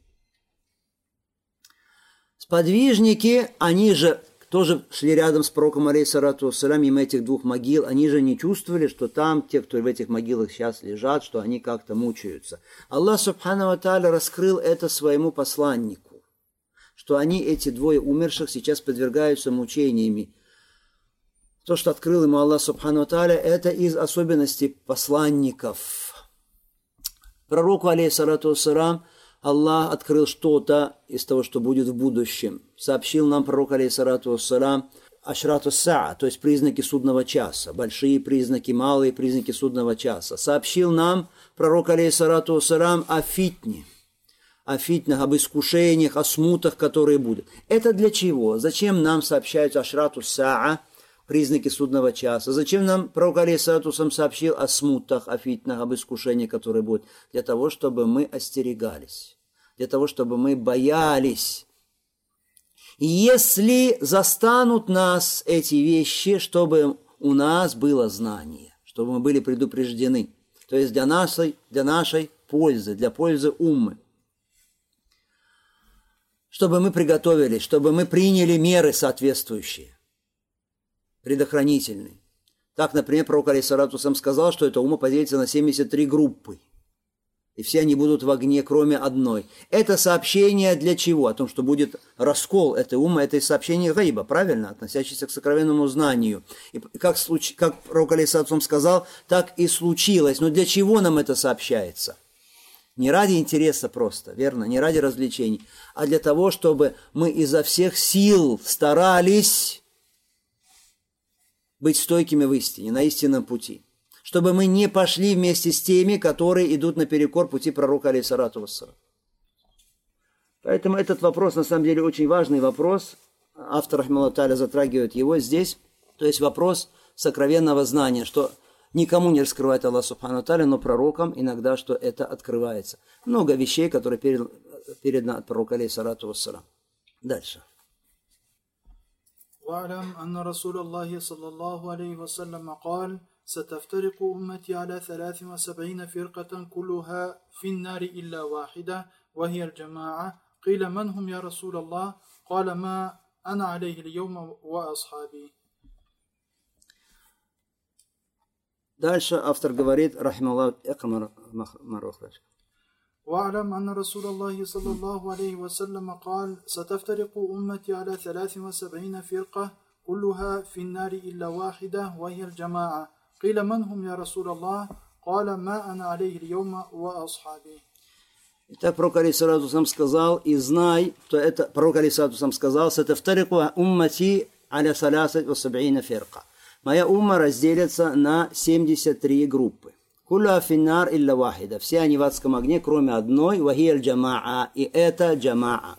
Сподвижники, они же тоже шли рядом с пророком, алейхиссалату вассалам, мимо этих двух могил, они же не чувствовали, что там, те, кто в этих могилах сейчас лежат, что они как-то мучаются. Аллах субхану ва тааля раскрыл это своему посланнику, что они, эти двое умерших, сейчас подвергаются мучениями. То, что открыл ему Аллах субхану ва тааля, это из особенностей посланников. Пророку, алейхиссалату вассалам, Аллах открыл что-то из того, что будет в будущем. Сообщил нам пророк, алейхиссалату вассалам, ашрату саа, то есть признаки судного часа, большие признаки, малые признаки судного часа. Сообщил нам пророк, алейхиссалату вассалам, о фитне, о фитнах, об искушениях, о смутах, которые будут. Это для чего? Зачем нам сообщают ашрату саа, признаки судного часа? Зачем нам пророк, алейхиссалату вассалам, сообщил о смутах, о фитнах, об искушениях, которые будут? Для того, чтобы мы остерегались. Для того, чтобы мы боялись. И если застанут нас эти вещи, чтобы у нас было знание, чтобы мы были предупреждены. То есть для нашей, для нашей пользы, для пользы уммы. Чтобы мы приготовились, чтобы мы приняли меры соответствующие, предохранительные. Так, например, пророк, алейхиссалату вассалам, сказал, что эта умма поделится на семьдесят три группы. и все они будут в огне, кроме одной. Это сообщение для чего? О том, что будет раскол этой уммы, это сообщение гайба, правильно, относящееся к сокровенному знанию. И как, случ... как пророк алейхиссалату сказал, так и случилось. Но для чего нам это сообщается? Не ради интереса просто, верно, не ради развлечений, а для того, чтобы мы изо всех сил старались быть стойкими в истине, на истинном пути. Чтобы мы не пошли вместе с теми, которые идут наперекор пути пророка алейхиссалату вассалам. Поэтому этот вопрос, на самом деле, очень важный вопрос. Автор, рахмаллаху тааля, затрагивает его здесь. То есть вопрос сокровенного знания, что никому не раскрывает Аллах субхану тааля, но пророкам иногда, что это открывается. Много вещей, которые переданы от пророка алейхиссалату вассалам. Дальше. وَاعْلَمْ أَنَّ رَسُولَ اللَّهِ صَلَّى اللَّهُ عَلَيْهِ وَسَلَّمَ قال ستفترق أمتي على ثلاث وسبعين فرقة كلها في النار إلا واحدة وهي الجماعة قيل من هم يا رسول الله قال ما أنا عليه اليوم وأصحابي. Дальше автор говорит, рахималлах, واعلم أن رسول الله صلى الله عليه وسلم قال ستفترق أمتي على ثلاث وسبعين فرقة كلها في النار إلا واحدة وهي الجماعة قيل من هم يا رسول الله قال ما أنا عليه اليوم وأصحابي. Итак, пророк алейхиссалату вассалам сказал, и знай, что это, пророк алейхиссалату вассалам сказал, сатафтарику уммати аля салясат ва саб'ина фирка. Моя умма разделится на семьдесят три группы. Кулла финнар илля вахида. Все они в адском огне, кроме одной, вахия джамаа, и это джамаа.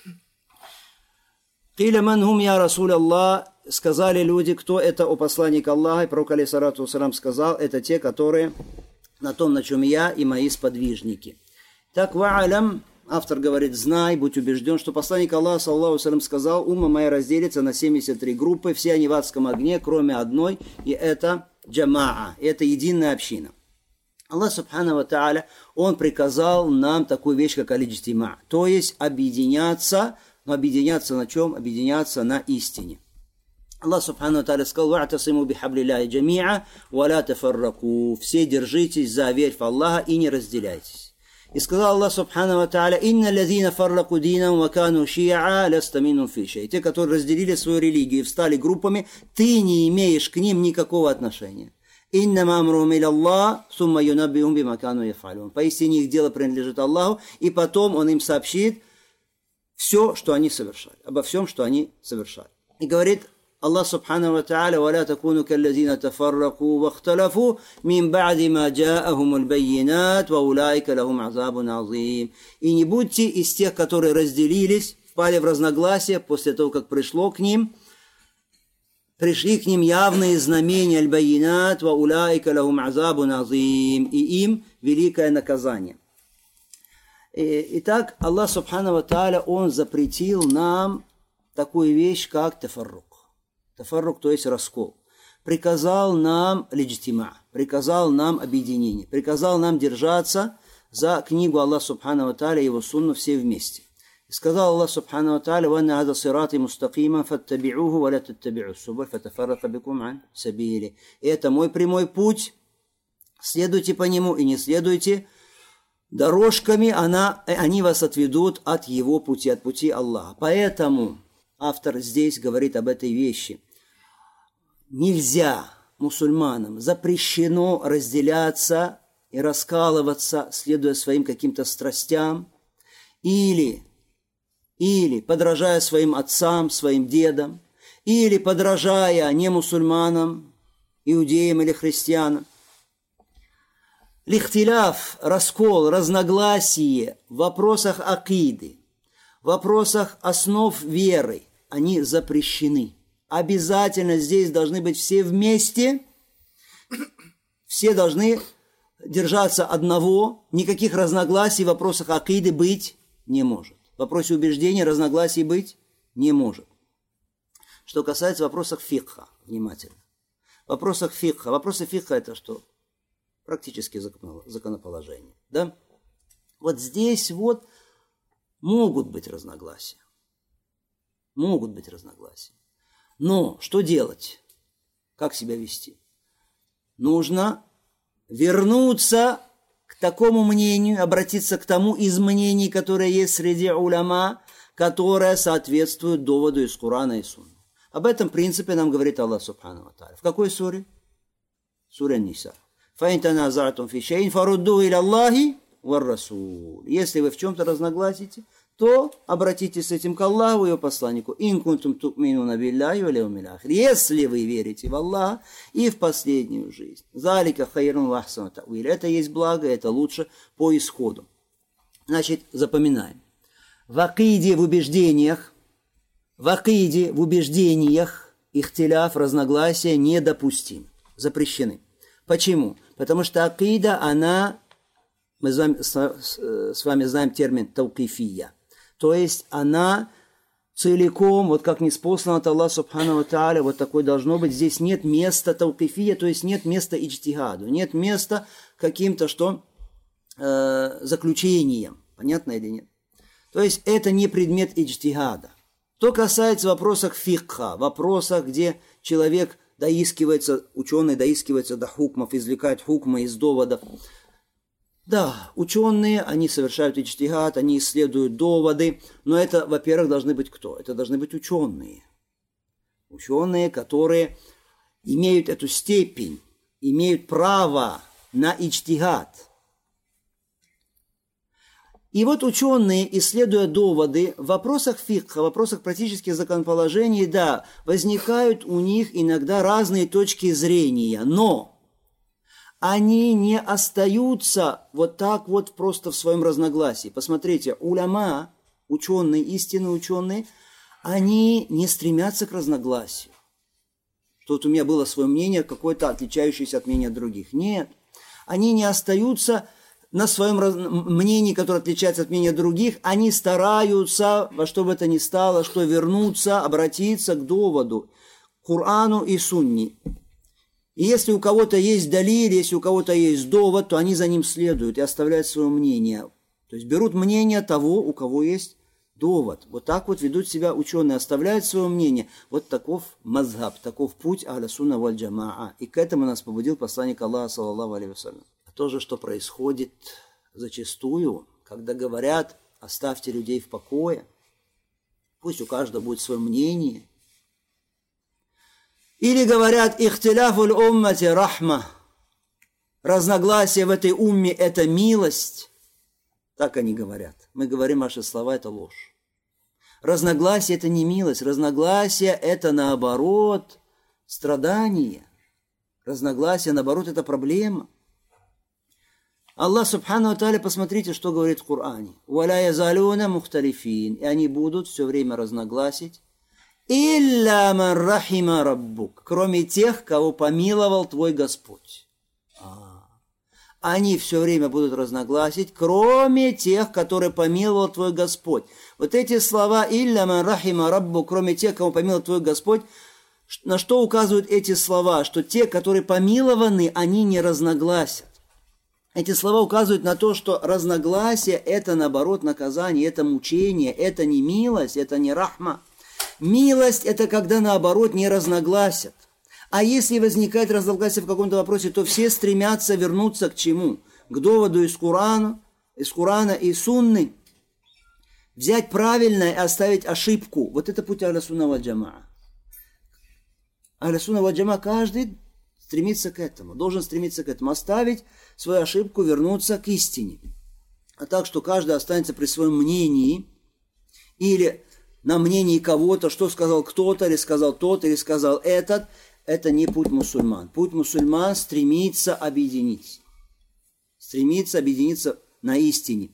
Киля ман хум я расуль Аллах. Сказали люди, кто это, о посланник Аллаха, и пророк алейхиссалату вассалам сказал, это те, которые на том, на чем я и мои сподвижники. Так, ва'алям, автор говорит, знай, будь убежден, что посланник Аллаха, саллаллаху алейхи ва саллям, сказал, умма моя разделится на семьдесят три группы, все они в адском огне, кроме одной, и это джамаа, это единая община. Аллах, субхану ва тааля, Он приказал нам такую вещь, как аль-иджтима, то есть объединяться, но объединяться на чем? Объединяться на истине. Аллах, субхану ва тааля, сказал, «Ва'тасиму бихаблиллахи джами'а, ва ла тафарраку». Все держитесь за верь в Аллаха и не разделяйтесь. И сказал Аллах, субхану ва тааля, «Инна лазина фарраку динам ва кану ши'a ласта минхум фи шей». Те, которые разделили свою религию и встали группами, ты не имеешь к ним никакого отношения. «Иннама амрухум иля Аллах, сумма юнаббихум бима кану яф'алун». Поистине их дело принадлежит Аллаху, и потом Он им сообщит все, что они совершали, обо всем, что они совершали. И говорит Аллах субхану ва тааля, «Ва ла такуну каллазина тафарраку ва ихталафу мин ба'ди ма джа'ахумул баййинат ва улайка лахум азабун азим». И не будьте из тех, которые разделились, впали в разногласия после того, как пришло к ним, пришли к ним явные знамения аль-баййинат ва улайка лахум азабун азим, и им великое наказание. Итак, Аллах субхану ва тааля, Он запретил нам такую вещь, как тафаррук. Тафаррук, то есть раскол. Приказал нам лиджтима, приказал нам объединение, приказал нам держаться за книгу Аллаха субхану ва тааля и его сунну все вместе. И сказал Аллах субхану ва тааля, «Ванна хаза сирати мустакима фаттаби'уху ва ла таттаби'у субуль фатафаррака бикум ан сабили». И это мой прямой путь, следуйте по нему и не следуйте дорожками, она, они вас отведут от его пути, от пути Аллаха. Поэтому автор здесь говорит об этой вещи. Нельзя мусульманам, запрещено разделяться и раскалываться, следуя своим каким-то страстям, или, или подражая своим отцам, своим дедам, или подражая не мусульманам, иудеям или христианам. Лихтиляф, раскол, разногласие в вопросах акиды, в вопросах основ веры, они запрещены. Обязательно здесь должны быть все вместе, все должны держаться одного, никаких разногласий в вопросах акиды быть не может. В вопросе убеждения разногласий быть не может. Что касается вопросов фикха, внимательно. В вопросах фикха, вопросы фикха это что? Практически законоположение. Да? Вот здесь вот могут быть разногласия. Могут быть разногласия. Но что делать? Как себя вести? Нужно вернуться к такому мнению, обратиться к тому из мнений, которые есть среди уляма, которое соответствует доводу из Корана и Сунны. Об этом принципе нам говорит Аллах Субхану ва Тааля. В какой суре? Сура Ниса. فَإِن تَنَازَعْتُمْ فِي شَيْءٍ فَرُدُّوهُ إِلَى اللَّهِ وَالرَّسُولِ. Если вы в чем-то разногласите, то обратитесь с этим к Аллаху и его посланнику. «Ин кунтум тукминуна билляхи вал яумил ахир». Если вы верите в Аллаха и в последнюю жизнь. «Залика хайрун ва ахсану та'виля». Это есть благо, это лучше по исходу. Значит, запоминаем. В акиде, в убеждениях, в акиде, в убеждениях, ихтиляф, разногласия недопустимы, запрещены. Почему? Потому что акида, она, мы с вами, с вами знаем термин таукифия, то есть она целиком, вот как ниспослана от Аллаха Субхану ва Тааля, вот такой должно быть. Здесь нет места таукифия, то есть нет места иджтигаду, нет места каким-то что э, заключением. Понятно или нет? То есть это не предмет иджтигада. Что касается вопросов фикха, вопросов, где человек доискивается, ученый доискивается до хукмов, извлекает хукмы из доводов. Да, ученые, они совершают иджтигад, они исследуют доводы, но это, во-первых, должны быть кто? Это должны быть ученые. Ученые, которые имеют эту степень, имеют право на иджтигад. И вот ученые, исследуя доводы, в вопросах фикха, в вопросах практических законоположений, да, возникают у них иногда разные точки зрения, но они не остаются вот так вот просто в своем разногласии. Посмотрите, уляма, ученые, истинные ученые, они не стремятся к разногласию. Что вот у меня было свое мнение, какое-то отличающееся от мнения других. Нет, они не остаются на своем раз... мнении, которое отличается от мнения других, они стараются, во что бы это ни стало, что вернуться, обратиться к доводу, к Корану и Сунне. И если у кого-то есть далиль, если у кого-то есть довод, то они за ним следуют и оставляют свое мнение. То есть берут мнение того, у кого есть довод. Вот так вот ведут себя ученые, оставляют свое мнение. Вот таков мазхаб, таков путь ахля сунна валь джамаа. И к этому нас побудил посланник Аллаха, саллаллаху алейхи вассалям. То же, что происходит зачастую, когда говорят, оставьте людей в покое, пусть у каждого будет свое мнение. Или говорят, ихтиляфуль уммати рахма, разногласие в этой умме – это милость. Так они говорят. Мы говорим, наши слова – это ложь. Разногласие – это не милость, разногласие – это, наоборот, страдание. Разногласие, наоборот, это проблема. Аллах Субхану ва Тааля, посмотрите, что говорит в Коране. «Валя язалюна мухталифин». И они будут все время разногласить. «Илля ман рахима раббук». Кроме тех, кого помиловал твой Господь. А. Они все время будут разногласить, кроме тех, которые помиловал твой Господь. Вот эти слова «Илля ман рахима раббук», кроме тех, кого помиловал твой Господь, на что указывают эти слова? Что те, которые помилованы, они не разногласят. Эти слова указывают на то, что разногласие – это, наоборот, наказание, это мучение, это не милость, это не рахма. Милость – это когда, наоборот, не разногласят. А если возникает разногласие в каком-то вопросе, то все стремятся вернуться к чему? К доводу из Корана, из Корана и Сунны. Взять правильное и оставить ошибку. Вот это путь ахля сунна валь джамаа. Ахля сунна валь джамаа каждый стремится к этому, должен стремиться к этому, оставить свою ошибку, вернуться к истине. А так, что каждый останется при своем мнении, или на мнении кого-то, что сказал кто-то, или сказал тот, или сказал этот, это не путь мусульман. Путь мусульман стремится объединиться, стремится объединиться на истине.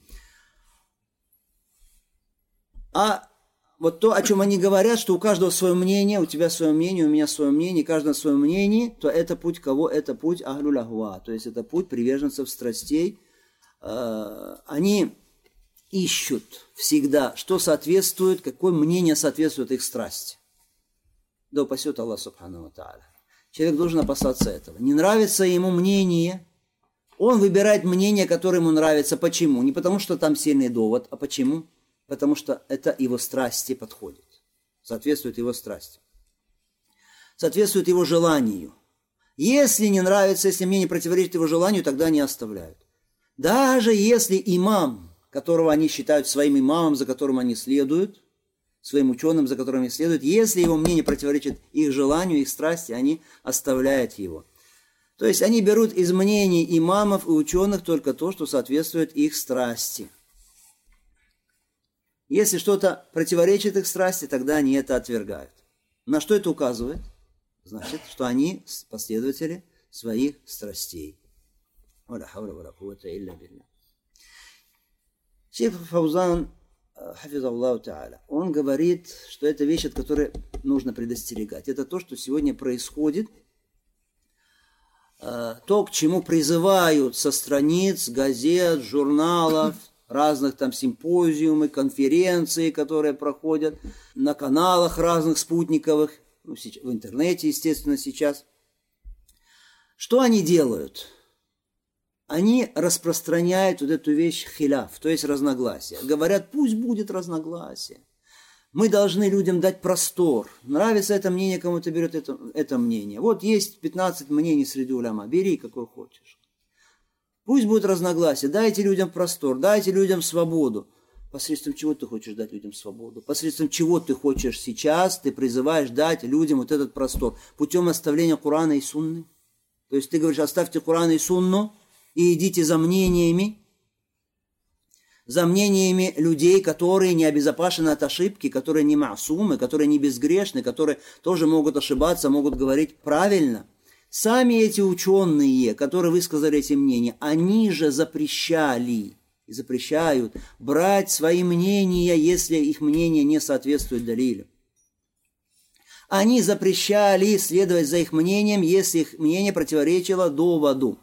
А вот то, о чем они говорят, что у каждого свое мнение, у тебя свое мнение, у меня свое мнение, у каждого свое мнение, то это путь кого? Это путь ахлюль ахва, то есть это путь приверженцев страстей. Они ищут всегда, что соответствует, какое мнение соответствует их страсти. Да упасет Аллах Субхану ва Тааля. Человек должен опасаться этого. Не нравится ему мнение, он выбирает мнение, которое ему нравится. Почему? Не потому, что там сильный довод, а почему? Потому что это его страсти подходит, соответствует его страсти, соответствует его желанию. Если не нравится, если мнение противоречит его желанию, тогда они оставляют. Даже если имам, которого они считают своим имамом, за которым они следуют, своим ученым, за которым они следуют, если его мнение противоречит их желанию, их страсти, они оставляют его. То есть они берут из мнений имамов и ученых только то, что соответствует их страсти. Если что-то противоречит их страсти, тогда они это отвергают. На что это указывает? Значит, что они последователи своих страстей. Шейх Фаузан, хафизаллаху та'аля, он говорит, что это вещь, от которой нужно предостерегать. Это то, что сегодня происходит, то, к чему призывают со страниц, газет, журналов, разных там симпозиумы, конференции, которые проходят на каналах разных спутниковых, ну, в интернете, естественно, сейчас. Что они делают? Они распространяют вот эту вещь хиляф, то есть разногласия. Говорят, пусть будет разногласие. Мы должны людям дать простор. Нравится это мнение, кому-то берет это, это мнение. Вот есть пятнадцать мнений среди уляма, бери какой хочешь. Пусть будет разногласие, дайте людям простор, дайте людям свободу. Посредством чего ты хочешь дать людям свободу? Посредством чего ты хочешь сейчас, ты призываешь дать людям вот этот простор? Путем оставления Корана и Сунны. То есть ты говоришь, оставьте Коран и Сунну и идите за мнениями, за мнениями людей, которые не обезопасены от ошибки, которые не маасумы, которые не безгрешны, которые тоже могут ошибаться, могут говорить правильно. Сами эти ученые, которые высказали эти мнения, они же запрещали и запрещают брать свои мнения, если их мнение не соответствует далилю. Они запрещали следовать за их мнением, если их мнение противоречило доводу.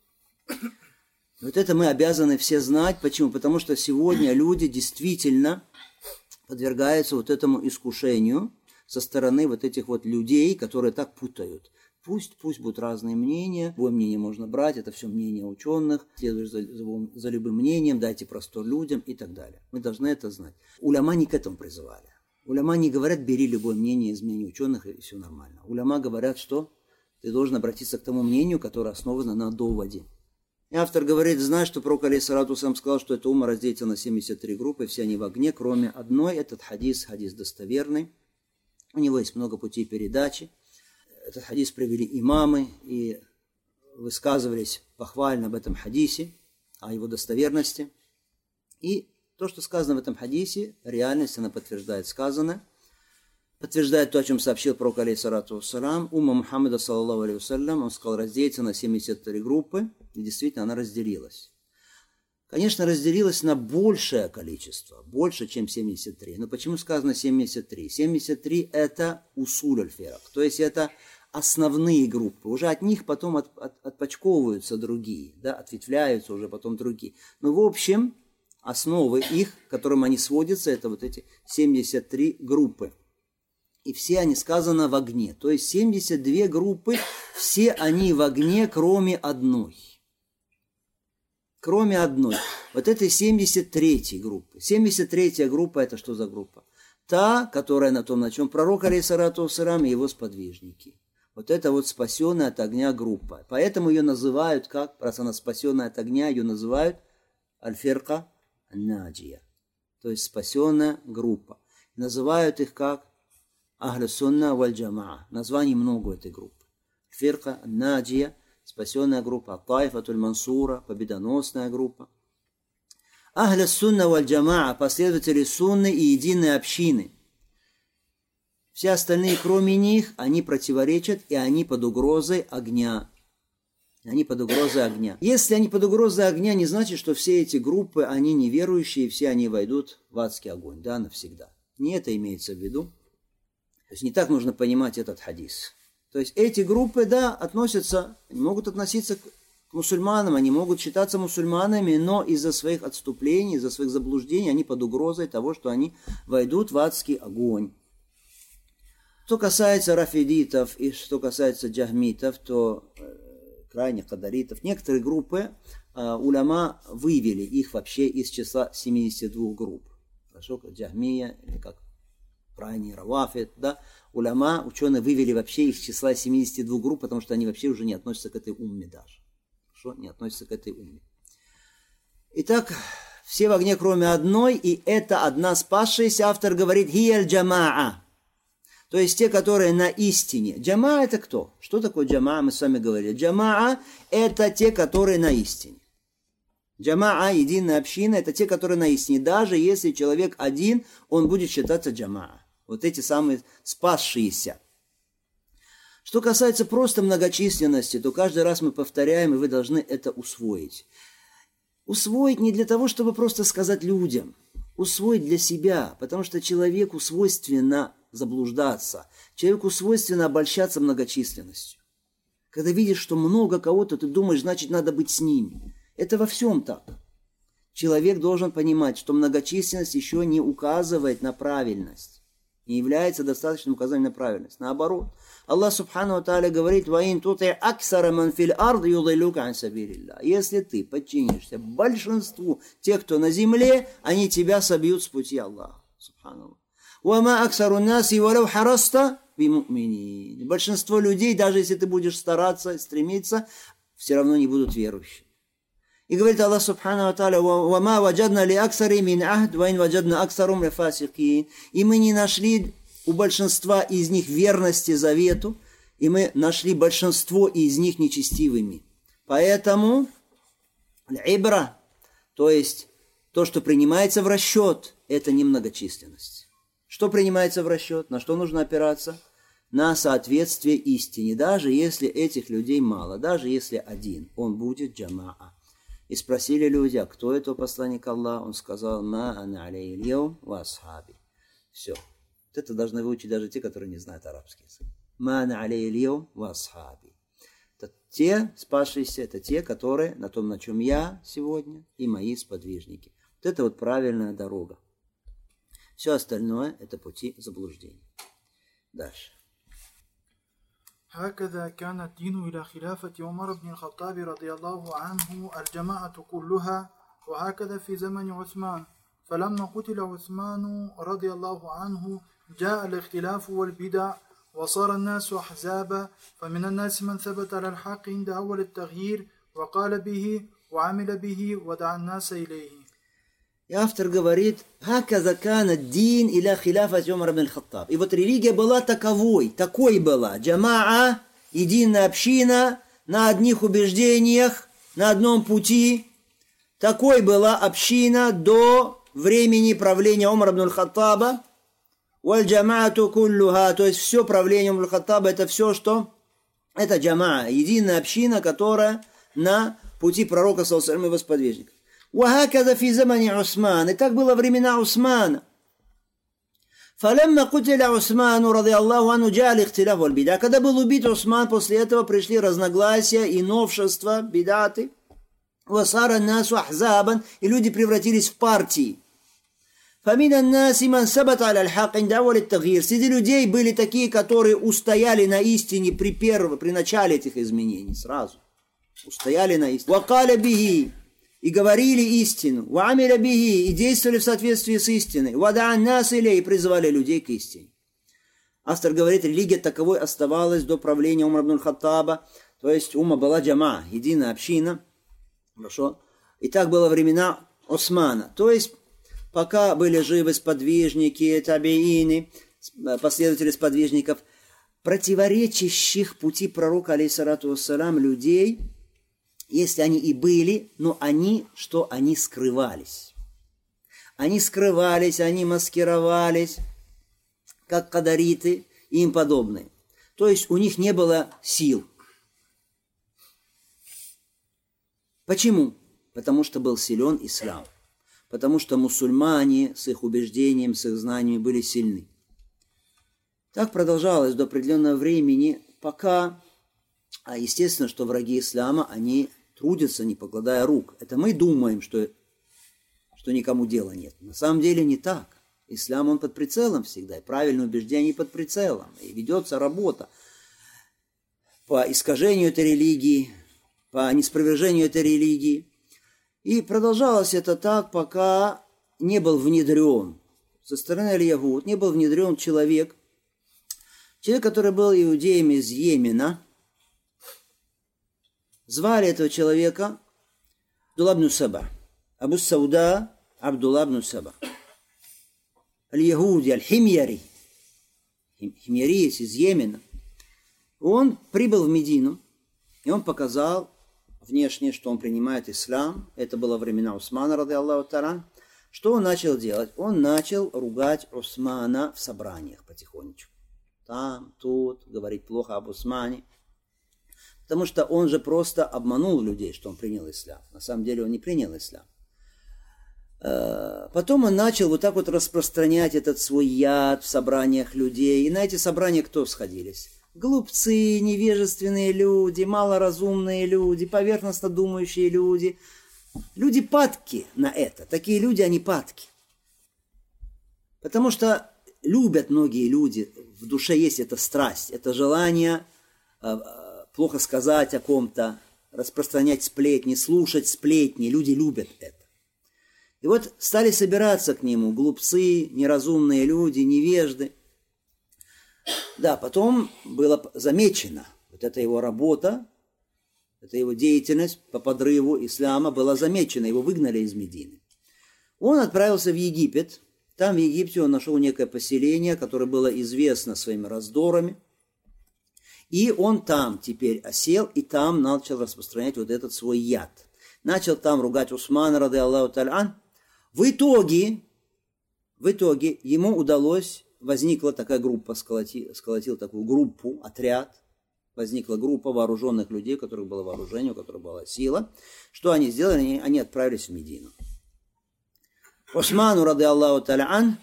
Вот это мы обязаны все знать. Почему? Потому что сегодня люди действительно подвергаются вот этому искушению со стороны вот этих вот людей, которые так путают. Пусть, пусть будут разные мнения, любое мнение можно брать, это все мнение ученых, следуешь за, за, за любым мнением, дайте простор людям и так далее. Мы должны это знать. Уляма не к этому призывали. Уляма не говорят, бери любое мнение из мнений ученых и все нормально. Уляма говорят, что ты должен обратиться к тому мнению, которое основано на доводе. И автор говорит, знаешь, что пророк алейхиссалату вассалям сказал, что эта умма разделится на семьдесят три группы, все они в огне, кроме одной. Этот хадис, хадис достоверный. У него есть много путей передачи. Этот хадис привели имамы и высказывались похвально об этом хадисе, о его достоверности. И то, что сказано в этом хадисе, реальность, она подтверждает сказанное. Подтверждает то, о чем сообщил пророк алейхиссалату вассалям. Умма Мухаммада, саллаллаху алейхи вассалям, он сказал, разделится на семьдесят три группы. И действительно, она разделилась. Конечно, разделилась на большее количество, больше, чем семьдесят три. Но почему сказано семьдесят три? семьдесят три – это усуль аль-фирак, то есть это основные группы. Уже от них потом от, от, отпочковываются другие, да, ответвляются уже потом другие. Но в общем, основы их, к которым они сводятся, это вот эти семьдесят три группы. И все они сказаны в огне. То есть семьдесят две группы, все они в огне, кроме одной. Кроме одной. Вот этой семьдесят третьей группы. семьдесят третья группа, это что за группа? Та, которая на том, на чем пророк алейхиссалату вассалям и его сподвижники. Вот это вот спасенная от огня группа. Поэтому ее называют, как? Раз она спасенная от огня, ее называют аль-фирка ан-наджия. То есть спасенная группа. Называют их как? Ахлю сунна валь джамаа. Названий много этой группы. Фирка ан-наджия, спасенная группа. Тайфатуль мансура, победоносная группа. Ахлю сунна валь джамаа, последователи сунны и единой общины. Все остальные, кроме них, они противоречат, и они под угрозой огня. Они под угрозой огня. Если они под угрозой огня, не значит, что все эти группы, они неверующие, и все они войдут в адский огонь, да, навсегда. Не это имеется в виду. То есть не так нужно понимать этот хадис. То есть эти группы, да, относятся, они могут относиться к мусульманам, они могут считаться мусульманами, но из-за своих отступлений, из-за своих заблуждений, они под угрозой того, что они войдут в адский огонь. Что касается рафидитов и что касается джахмитов, то э, крайних кадаритов, некоторые группы э, уляма вывели их вообще из числа семидесяти двух групп. Хорошо, как джахмия или как крайний равафид, да, уляма, ученые вывели вообще из числа семидесяти двух групп, потому что они вообще уже не относятся к этой умме даже. Хорошо, не относятся к этой умме. Итак, все в огне, кроме одной, и это одна спасшаяся. Автор говорит «Хияль джамаа». То есть те, которые на истине. Джамаа это кто? Что такое джамаа? Мы с вами говорили. Джамаа это те, которые на истине. Джамаа, единая община, это те, которые на истине. Даже если человек один, он будет считаться джамаа. Вот эти самые спасшиеся. Что касается просто многочисленности, то каждый раз мы повторяем, и вы должны это усвоить. Усвоить не для того, чтобы просто сказать людям. Усвоить для себя, потому что человеку свойственно заблуждаться. Человеку свойственно обольщаться многочисленностью. Когда видишь, что много кого-то, ты думаешь, значит, надо быть с ними. Это во всем так. Человек должен понимать, что многочисленность еще не указывает на правильность. Не является достаточным указанием на правильность. Наоборот. Аллах Субхану Тааля говорит, «Ваин тути аксара ман фил ард юдиллюка ан сабилилля». Если ты подчинишься большинству тех, кто на земле, они тебя собьют с пути Аллаха. Субханаллах. «Вама аксару наси валау хараста биму'минин». Большинство людей, даже если ты будешь стараться, стремиться, все равно не будут верующими. И говорит Аллах Субхану Тааля, «Вама ваджадна ли аксари мин ахд, ваин ваджадна аксарум ли фасикин». И мы не нашли у большинства из них верности завету, и мы нашли большинство из них нечестивыми. Поэтому ибра, то есть то, что принимается в расчет, это не многочисленность. Что принимается в расчет? На что нужно опираться? На соответствие истине. Даже если этих людей мало, даже если один, он будет джамаа. И спросили люди, а кто это посланник Аллаха? Он сказал, «Ма ана алейхи льяум ва асхаби». Все. Вот это должны выучить даже те, которые не знают арабский язык. «Ма ана алейхи льяум ва асхаби». Это те спасшиеся, это те, которые на том, на чем я сегодня, и мои сподвижники. Вот это вот правильная дорога. Все остальное это пути заблуждений. Дальше. هكذا كان الدين إلى خلافة عمر بن الخطاب رضي الله عنه الجماعة كلها وهكذا في زمن عثمان فلما قتل عثمان رضي الله عنه جاء الاختلاف والبدع وصار الناس أحزابا فمن الناس من ثبت على الحق عند أول التغيير وقال به وعمل به ودعا الناس إليه. И автор говорит, «Хаказа кана дин иля хиляфати Умар ибн аль-Хаттаб». И вот религия была таковой, такой была. Джамаа, единая община, на одних убеждениях, на одном пути. Такой была община до времени правления Умара ибн аль-Хаттаба. Валь джамаату куллюха, то есть все правление Умара ибн аль-Хаттаба, это все, что? Это джамаа, единая община, которая на пути пророка, саллаллаху алейхи ва саллям, и его сподвижников. وهكذا في زمن عثمان. И так было времена Усмана. فلما قتل عثمان رضي الله عنه جاء الاختلاف والبدع. Когда был убит Усман, после этого пришли разногласия и новшества, бидаты. وصار الناس أحزابا. И люди превратились в партии. فمن الناس من ثبت على الحق عند أول التغيير. Среди людей были такие, которые устояли на истине при первом, при начале этих изменений, сразу. Устояли на истине. وقال به. И говорили истину, ва'амиля бихи, и действовали в соответствии с истиной, вада'ан нас илей, и призывали людей к истине. Автор говорит, религия таковой оставалась до правления Умара ибн аль-Хаттаба, то есть ума была джама, единая община. Хорошо. И так было времена Османа, то есть пока были живы сподвижники, табиины, последователи сподвижников, противоречащих пути пророка, алейхиссалату вассалям, людей, если они и были, но они, что они скрывались. Они скрывались, они маскировались, как кадариты и им подобные. То есть у них не было сил. Почему? Потому что был силен ислам. Потому что мусульмане с их убеждением, с их знаниями были сильны. Так продолжалось до определенного времени, пока, а естественно, что враги ислама, они трудятся, не покладая рук. Это мы думаем, что, что никому дела нет. На самом деле не так. Ислам, он под прицелом всегда, и правильное убеждение под прицелом. И ведется работа по искажению этой религии, по неспровержению этой религии. И продолжалось это так, пока не был внедрен со стороны аль-Ягуд, не был внедрен человек, человек, который был иудеем из Йемена. Звали этого человека Абдулла ибн Саба. Абу Сауда Абдулла ибн Саба. Аль-Ягуди, Аль-Химьяри, химьяриец из Йемена. Он прибыл в Медину, и он показал внешне, что он принимает ислам. Это было времена Усмана, ради Аллаху та'аля. Что он начал делать? Он начал ругать Усмана в собраниях потихонечку. Там, тут, говорить плохо об Усмане. Потому что он же просто обманул людей, что он принял ислам. На самом деле он не принял ислам. Потом он начал вот так вот распространять этот свой яд в собраниях людей. И на эти собрания кто сходились? Глупцы, невежественные люди, малоразумные люди, поверхностно думающие люди. Люди падки на это. Такие люди, они падки. Потому что любят многие люди. В душе есть эта страсть, это желание плохо сказать о ком-то, распространять сплетни, слушать сплетни. Люди любят это. И вот стали собираться к нему глупцы, неразумные люди, невежды. Да, потом было замечено, вот эта его работа, эта его деятельность по подрыву ислама была замечена, его выгнали из Медины. Он отправился в Египет. Там в Египте он нашел некое поселение, которое было известно своими раздорами. И он там теперь осел, и там начал распространять вот этот свой яд. Начал там ругать Усмана, ради Аллаху та'аля. В итоге, в итоге ему удалось, возникла такая группа, сколотил, сколотил такую группу, отряд, возникла группа вооруженных людей, у которых было вооружение, у которых была сила. Что они сделали? Они, они отправились в Медину. Усману, ради Аллаху та'аля,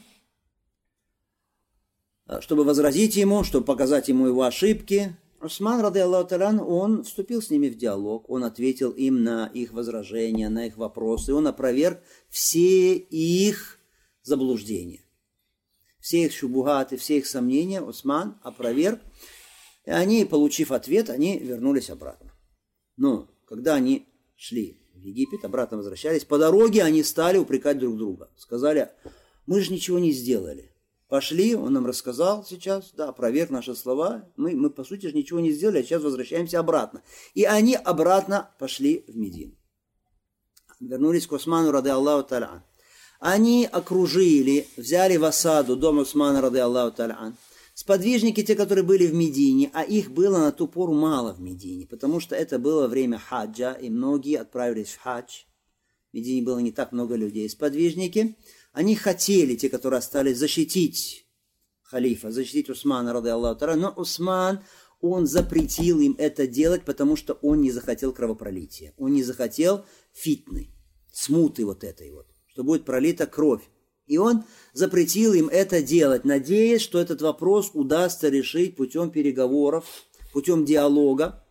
чтобы возразить ему, чтобы показать ему его ошибки, Усман, ради Аллаху та'аля, он вступил с ними в диалог, он ответил им на их возражения, на их вопросы, он опроверг все их заблуждения, все их шубухаты, все их сомнения. Усман опроверг, и они, получив ответ, они вернулись обратно. Но когда они шли в Египет, обратно возвращались, по дороге они стали упрекать друг друга, сказали: мы же ничего не сделали. Пошли, он нам рассказал сейчас, да, опроверг наши слова. Мы, мы, по сути же, ничего не сделали, а сейчас возвращаемся обратно. И они обратно пошли в Медину. Вернулись к Усману, ради Аллаху та'аля. Они окружили, взяли в осаду дом Усмана, ради Аллаху та'аля. Сподвижники, те, которые были в Медине, а их было на ту пору мало в Медине, потому что это было время хаджа, и многие отправились в хадж. В Медине было не так много людей. Сподвижники, они хотели, те, которые остались, защитить халифа, защитить Усмана, ради Аллаху та'аля, но Усман, он запретил им это делать, потому что он не захотел кровопролития, он не захотел фитны, смуты вот этой вот, что будет пролита кровь. И он запретил им это делать, надеясь, что этот вопрос удастся решить путем переговоров, путем диалога.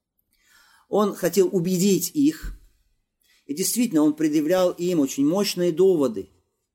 Он хотел убедить их, и действительно он предъявлял им очень мощные доводы,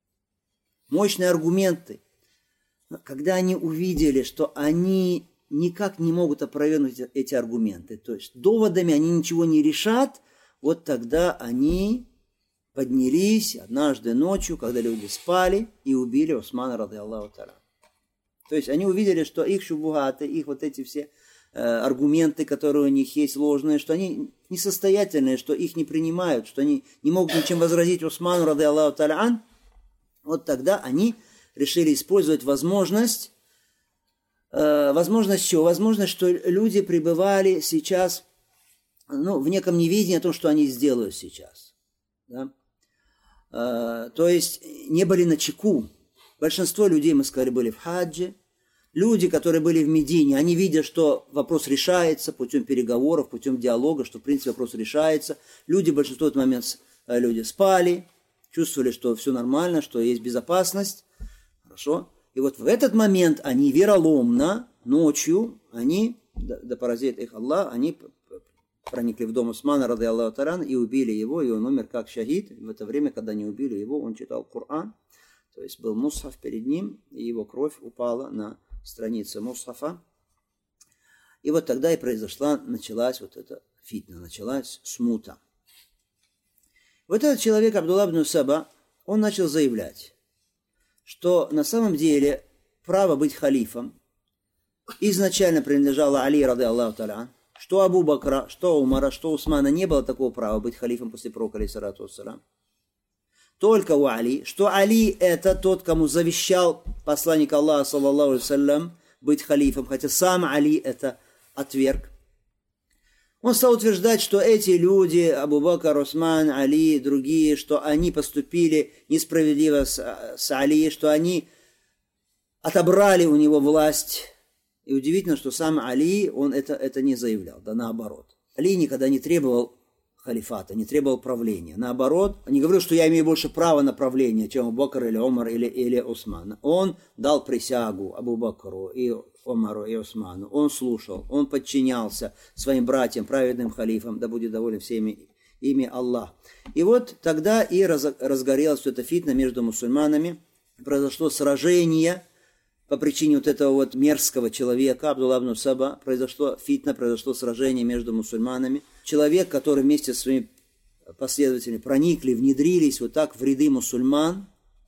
мощные аргументы. Но когда они увидели, что они никак не могут опровергнуть эти аргументы, то есть доводами они ничего не решат, вот тогда они поднялись однажды ночью, когда люди спали, и убили Усмана, ради Аллаху та'аля. То есть они увидели, что их шубухаты, их вот эти все э, аргументы, которые у них есть ложные, что они несостоятельные, что их не принимают, что они не могут ничем возразить Усману, ради Аллаху та'аля. Вот тогда они решили использовать возможность, э, возможность чего? Возможность, что люди пребывали сейчас, ну, в неком неведении о том, что они сделают сейчас. Да? Э, то есть не были начеку. Большинство людей, мы сказали, были в хадже. Люди, которые были в Медине, они видят, что вопрос решается путем переговоров, путем диалога, что в принципе вопрос решается. Люди, большинство в этот момент люди спали, чувствовали, что все нормально, что есть безопасность. Хорошо. И вот в этот момент они вероломно, ночью, они, да, да поразит их Аллах, они проникли в дом Усмана, ради Аллаху та'аля, и убили его, и он умер как шахид. В это время, когда они убили его, он читал Коран, то есть был мусхаф перед ним, и его кровь упала на странице мусхафа. И вот тогда и произошла, началась вот эта фитна, началась смута. Вот этот человек, Абдулла ибн Саба, он начал заявлять, что на самом деле право быть халифом изначально принадлежало Али, ради Аллаху та'аля, что Абу Бакра, что Умара, что Усмана не было такого права быть халифом после пророка, алейхиссалату вассалям. только у Али, что Али это тот, кому завещал посланник Аллаха, саллаллаху алейхи вассалям, быть халифом, хотя сам Али это отверг. Он стал утверждать, что эти люди, Абу Бакр, Усман, Али и другие, что они поступили несправедливо с, с Али, что они отобрали у него власть. И удивительно, что сам Али, он это, это не заявлял, да наоборот. Али никогда не требовал халифата, не требовал правления. Наоборот, не говорил, что я имею больше права на правление, чем Абу Бакр или Умар или, или Усман. Он дал присягу Абу Бакру и Умару и Усману. Он слушал, он подчинялся своим братьям, праведным халифам, да будет доволен всеми ими Аллах. И вот тогда и разгорелась эта фитна между мусульманами. Произошло сражение по причине вот этого вот мерзкого человека, Абдулла ибн Саба, произошло фитна, произошло сражение между мусульманами. Человек, который вместе со своими последователями проникли, внедрились вот так в ряды мусульман,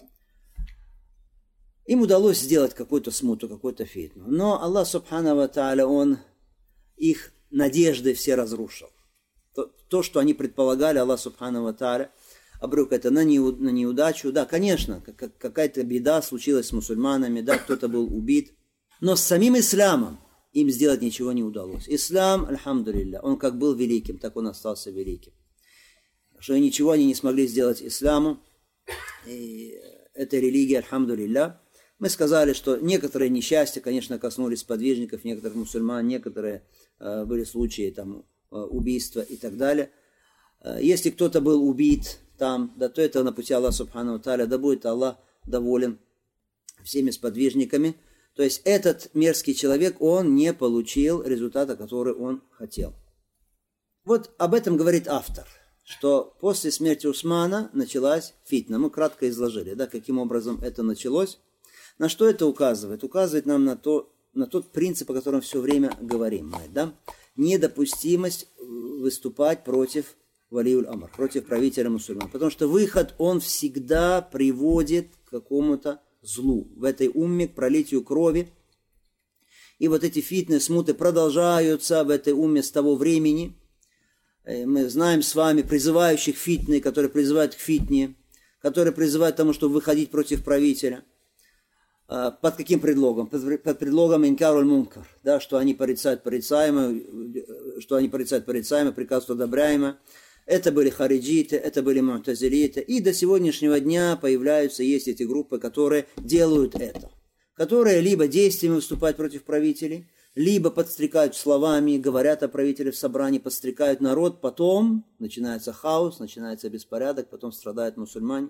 им удалось сделать какую-то смуту, какую-то фитну. Но Аллах, субхану ва тааля, Он их надежды все разрушил. То, то что они предполагали, Аллах, субхану ва тааля, обрек это на, неу, на неудачу. Да, конечно, как, какая-то беда случилась с мусульманами, да, кто-то был убит. Но с самим исламом им сделать ничего не удалось. Ислам, альхамдулилля, он как был великим, так он остался великим. Что ничего они не смогли сделать исламу. И эта религия, альхамдулилля. Мы сказали, что некоторые несчастья, конечно, коснулись подвижников, некоторых мусульман, некоторые э, были случаи там, э, убийства и так далее. Э, если кто-то был убит там, да, то это на пути Аллаха, субхану ва тааля, да будет Аллах доволен всеми сподвижниками. То есть этот мерзкий человек, он не получил результата, который он хотел. Вот об этом говорит автор, что после смерти Усмана началась фитна. Мы кратко изложили, да, каким образом это началось. На что это указывает? Указывает нам на, то, на тот принцип, о котором все время говорим. Мы, да? Недопустимость выступать против валиуль амр, против правителя мусульман. Потому что выход, он всегда приводит к какому-то злу. В этой умме, к пролитию крови. И вот эти фитны, смуты продолжаются в этой умме с того времени. Мы знаем с вами призывающих фитны, которые призывают к фитне, которые призывают к тому, чтобы выходить против правителя. Под каким предлогом? Под, под предлогом инкаруль мункар, да, что они порицают порицаемое, что они порицают порицаемое, приказывают одобряемое. Это были хариджиты, это были му'тазилиты. И до сегодняшнего дня появляются, есть эти группы, которые делают это. Которые либо действиями выступают против правителей, либо подстрекают словами, говорят о правителе в собрании, подстрекают народ. Потом начинается хаос, начинается беспорядок, потом страдают мусульмане.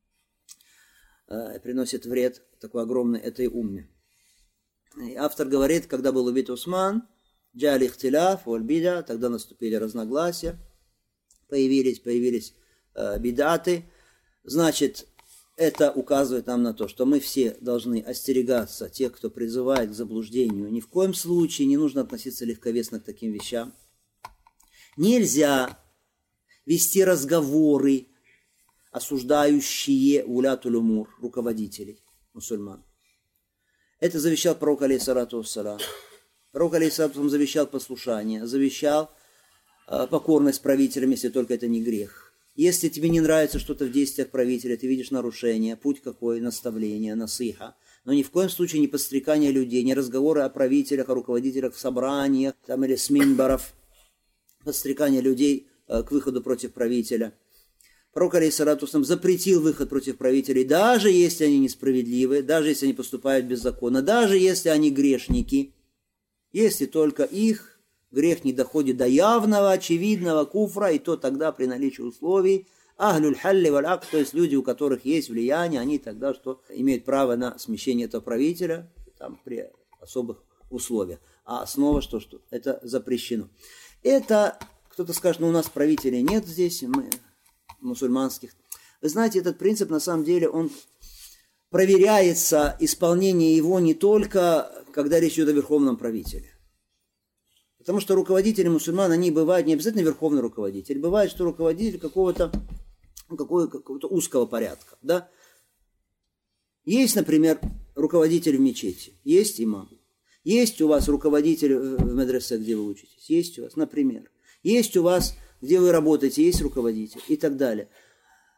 Приносит вред такой огромный этой умме. И автор говорит, когда был убит Усман, джали ихтиляф, вальбида, тогда наступили разногласия, появились, появились э, бидаты. Значит, это указывает нам на то, что мы все должны остерегаться тех, кто призывает к заблуждению. Ни в коем случае не нужно относиться легковесно к таким вещам. Нельзя вести разговоры, осуждающие улятуль умур, руководителей мусульман. Это завещал пророк, алейхиссалату вассалям. Пророк, алейхиссалату вассалям, завещал послушание, завещал э, покорность правителям, если только это не грех. Если тебе не нравится что-то в действиях правителя, ты видишь нарушение, путь какой, наставление, насиха, но ни в коем случае не подстрекание людей, не разговоры о правителях, о руководителях в собраниях, там, или с минбаров, подстрекание людей э, к выходу против правителя. Пророк, алейхиссалату вассалям, запретил выход против правителей, даже если они несправедливы, даже если они поступают беззаконно, даже если они грешники, если только их грех не доходит до явного, очевидного куфра, и то тогда при наличии условий, ахлюль халли валь акд, то есть люди, у которых есть влияние, они тогда что имеют право на смещение этого правителя там, при особых условиях. А основа, что, что это запрещено. Это, кто-то скажет, ну у нас правителей нет здесь, мы... мусульманских. Вы знаете, этот принцип, на самом деле, он проверяется, исполнение его не только, когда речь идет о верховном правителе. Потому что руководители мусульман, они бывают не обязательно верховный руководитель. Бывает, что руководитель какого-то, какого-то узкого порядка. Да? Есть, например, руководитель в мечети, есть имам. Есть у вас руководитель в медресе, где вы учитесь, есть у вас, например. Есть у вас, где вы работаете, есть руководитель и так далее.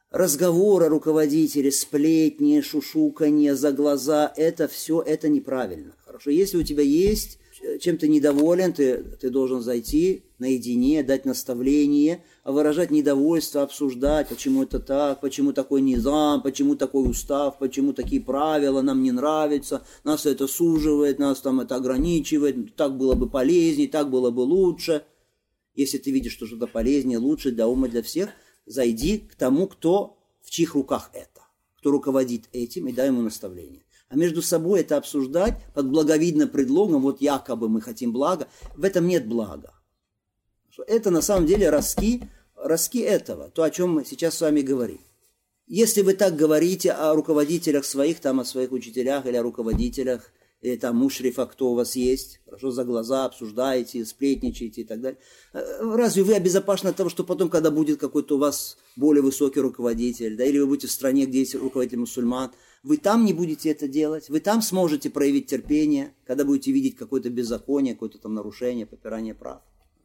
разговоры руководителей, сплетни, шушуканье за глаза, это все, это неправильно. Хорошо, если у тебя есть, чем ты недоволен, ты, ты должен зайти наедине, дать наставление, выражать недовольство, обсуждать, почему это так, почему такой низам, почему такой устав, почему такие правила нам не нравятся, нас это суживает, нас там это ограничивает, так было бы полезнее, так было бы лучше. Если ты видишь, что что-то полезнее, лучше для ума, для всех, зайди к тому, кто, в чьих руках это, кто руководит этим, и дай ему наставление. А между собой это обсуждать под благовидным предлогом, вот якобы мы хотим блага, в этом нет блага. Это на самом деле ростки, ростки этого, то, о чем мы сейчас с вами говорим. Если вы так говорите о руководителях своих, там, о своих учителях или о руководителях, или там мушрифа, кто у вас есть, хорошо, за глаза обсуждаете, сплетничаете и так далее. Разве вы обезопасены от того, что потом, когда будет какой-то у вас более высокий руководитель, да, или вы будете в стране, где есть руководитель мусульман, вы там не будете это делать, вы там сможете проявить терпение, когда будете видеть какое-то беззаконие, какое-то там нарушение, попирание прав.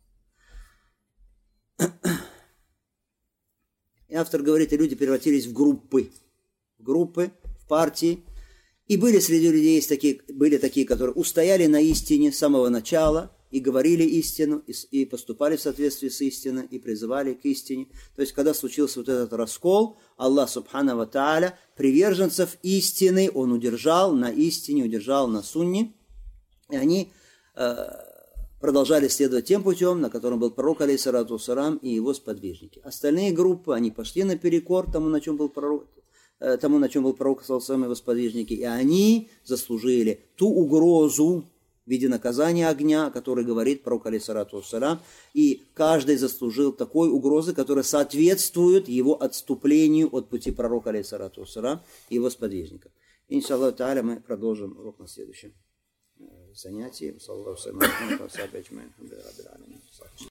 И автор говорит, и люди превратились в группы, в группы, в партии. И были среди людей есть такие, были такие, которые устояли на истине с самого начала и говорили истину, и, и поступали в соответствии с истиной, и призывали к истине. То есть, когда случился вот этот раскол, Аллах Субхану ва Тааля приверженцев истины Он удержал на истине, удержал на сунне, и они э, продолжали следовать тем путем, на котором был пророк, алейхиссалату вассалам, и его сподвижники. Остальные группы, они пошли наперекор тому, на чем был пророк, тому, на чем был пророк, саллаллаху и его сподвижники, и они заслужили ту угрозу в виде наказания огня, который говорит пророк, алейхиссалату вассалам, и каждый заслужил такой угрозы, которая соответствует его отступлению от пути пророка, алейхиссалату вассалам, и его сподвижников. Иншаллаху тааля, мы продолжим урок на следующем занятии.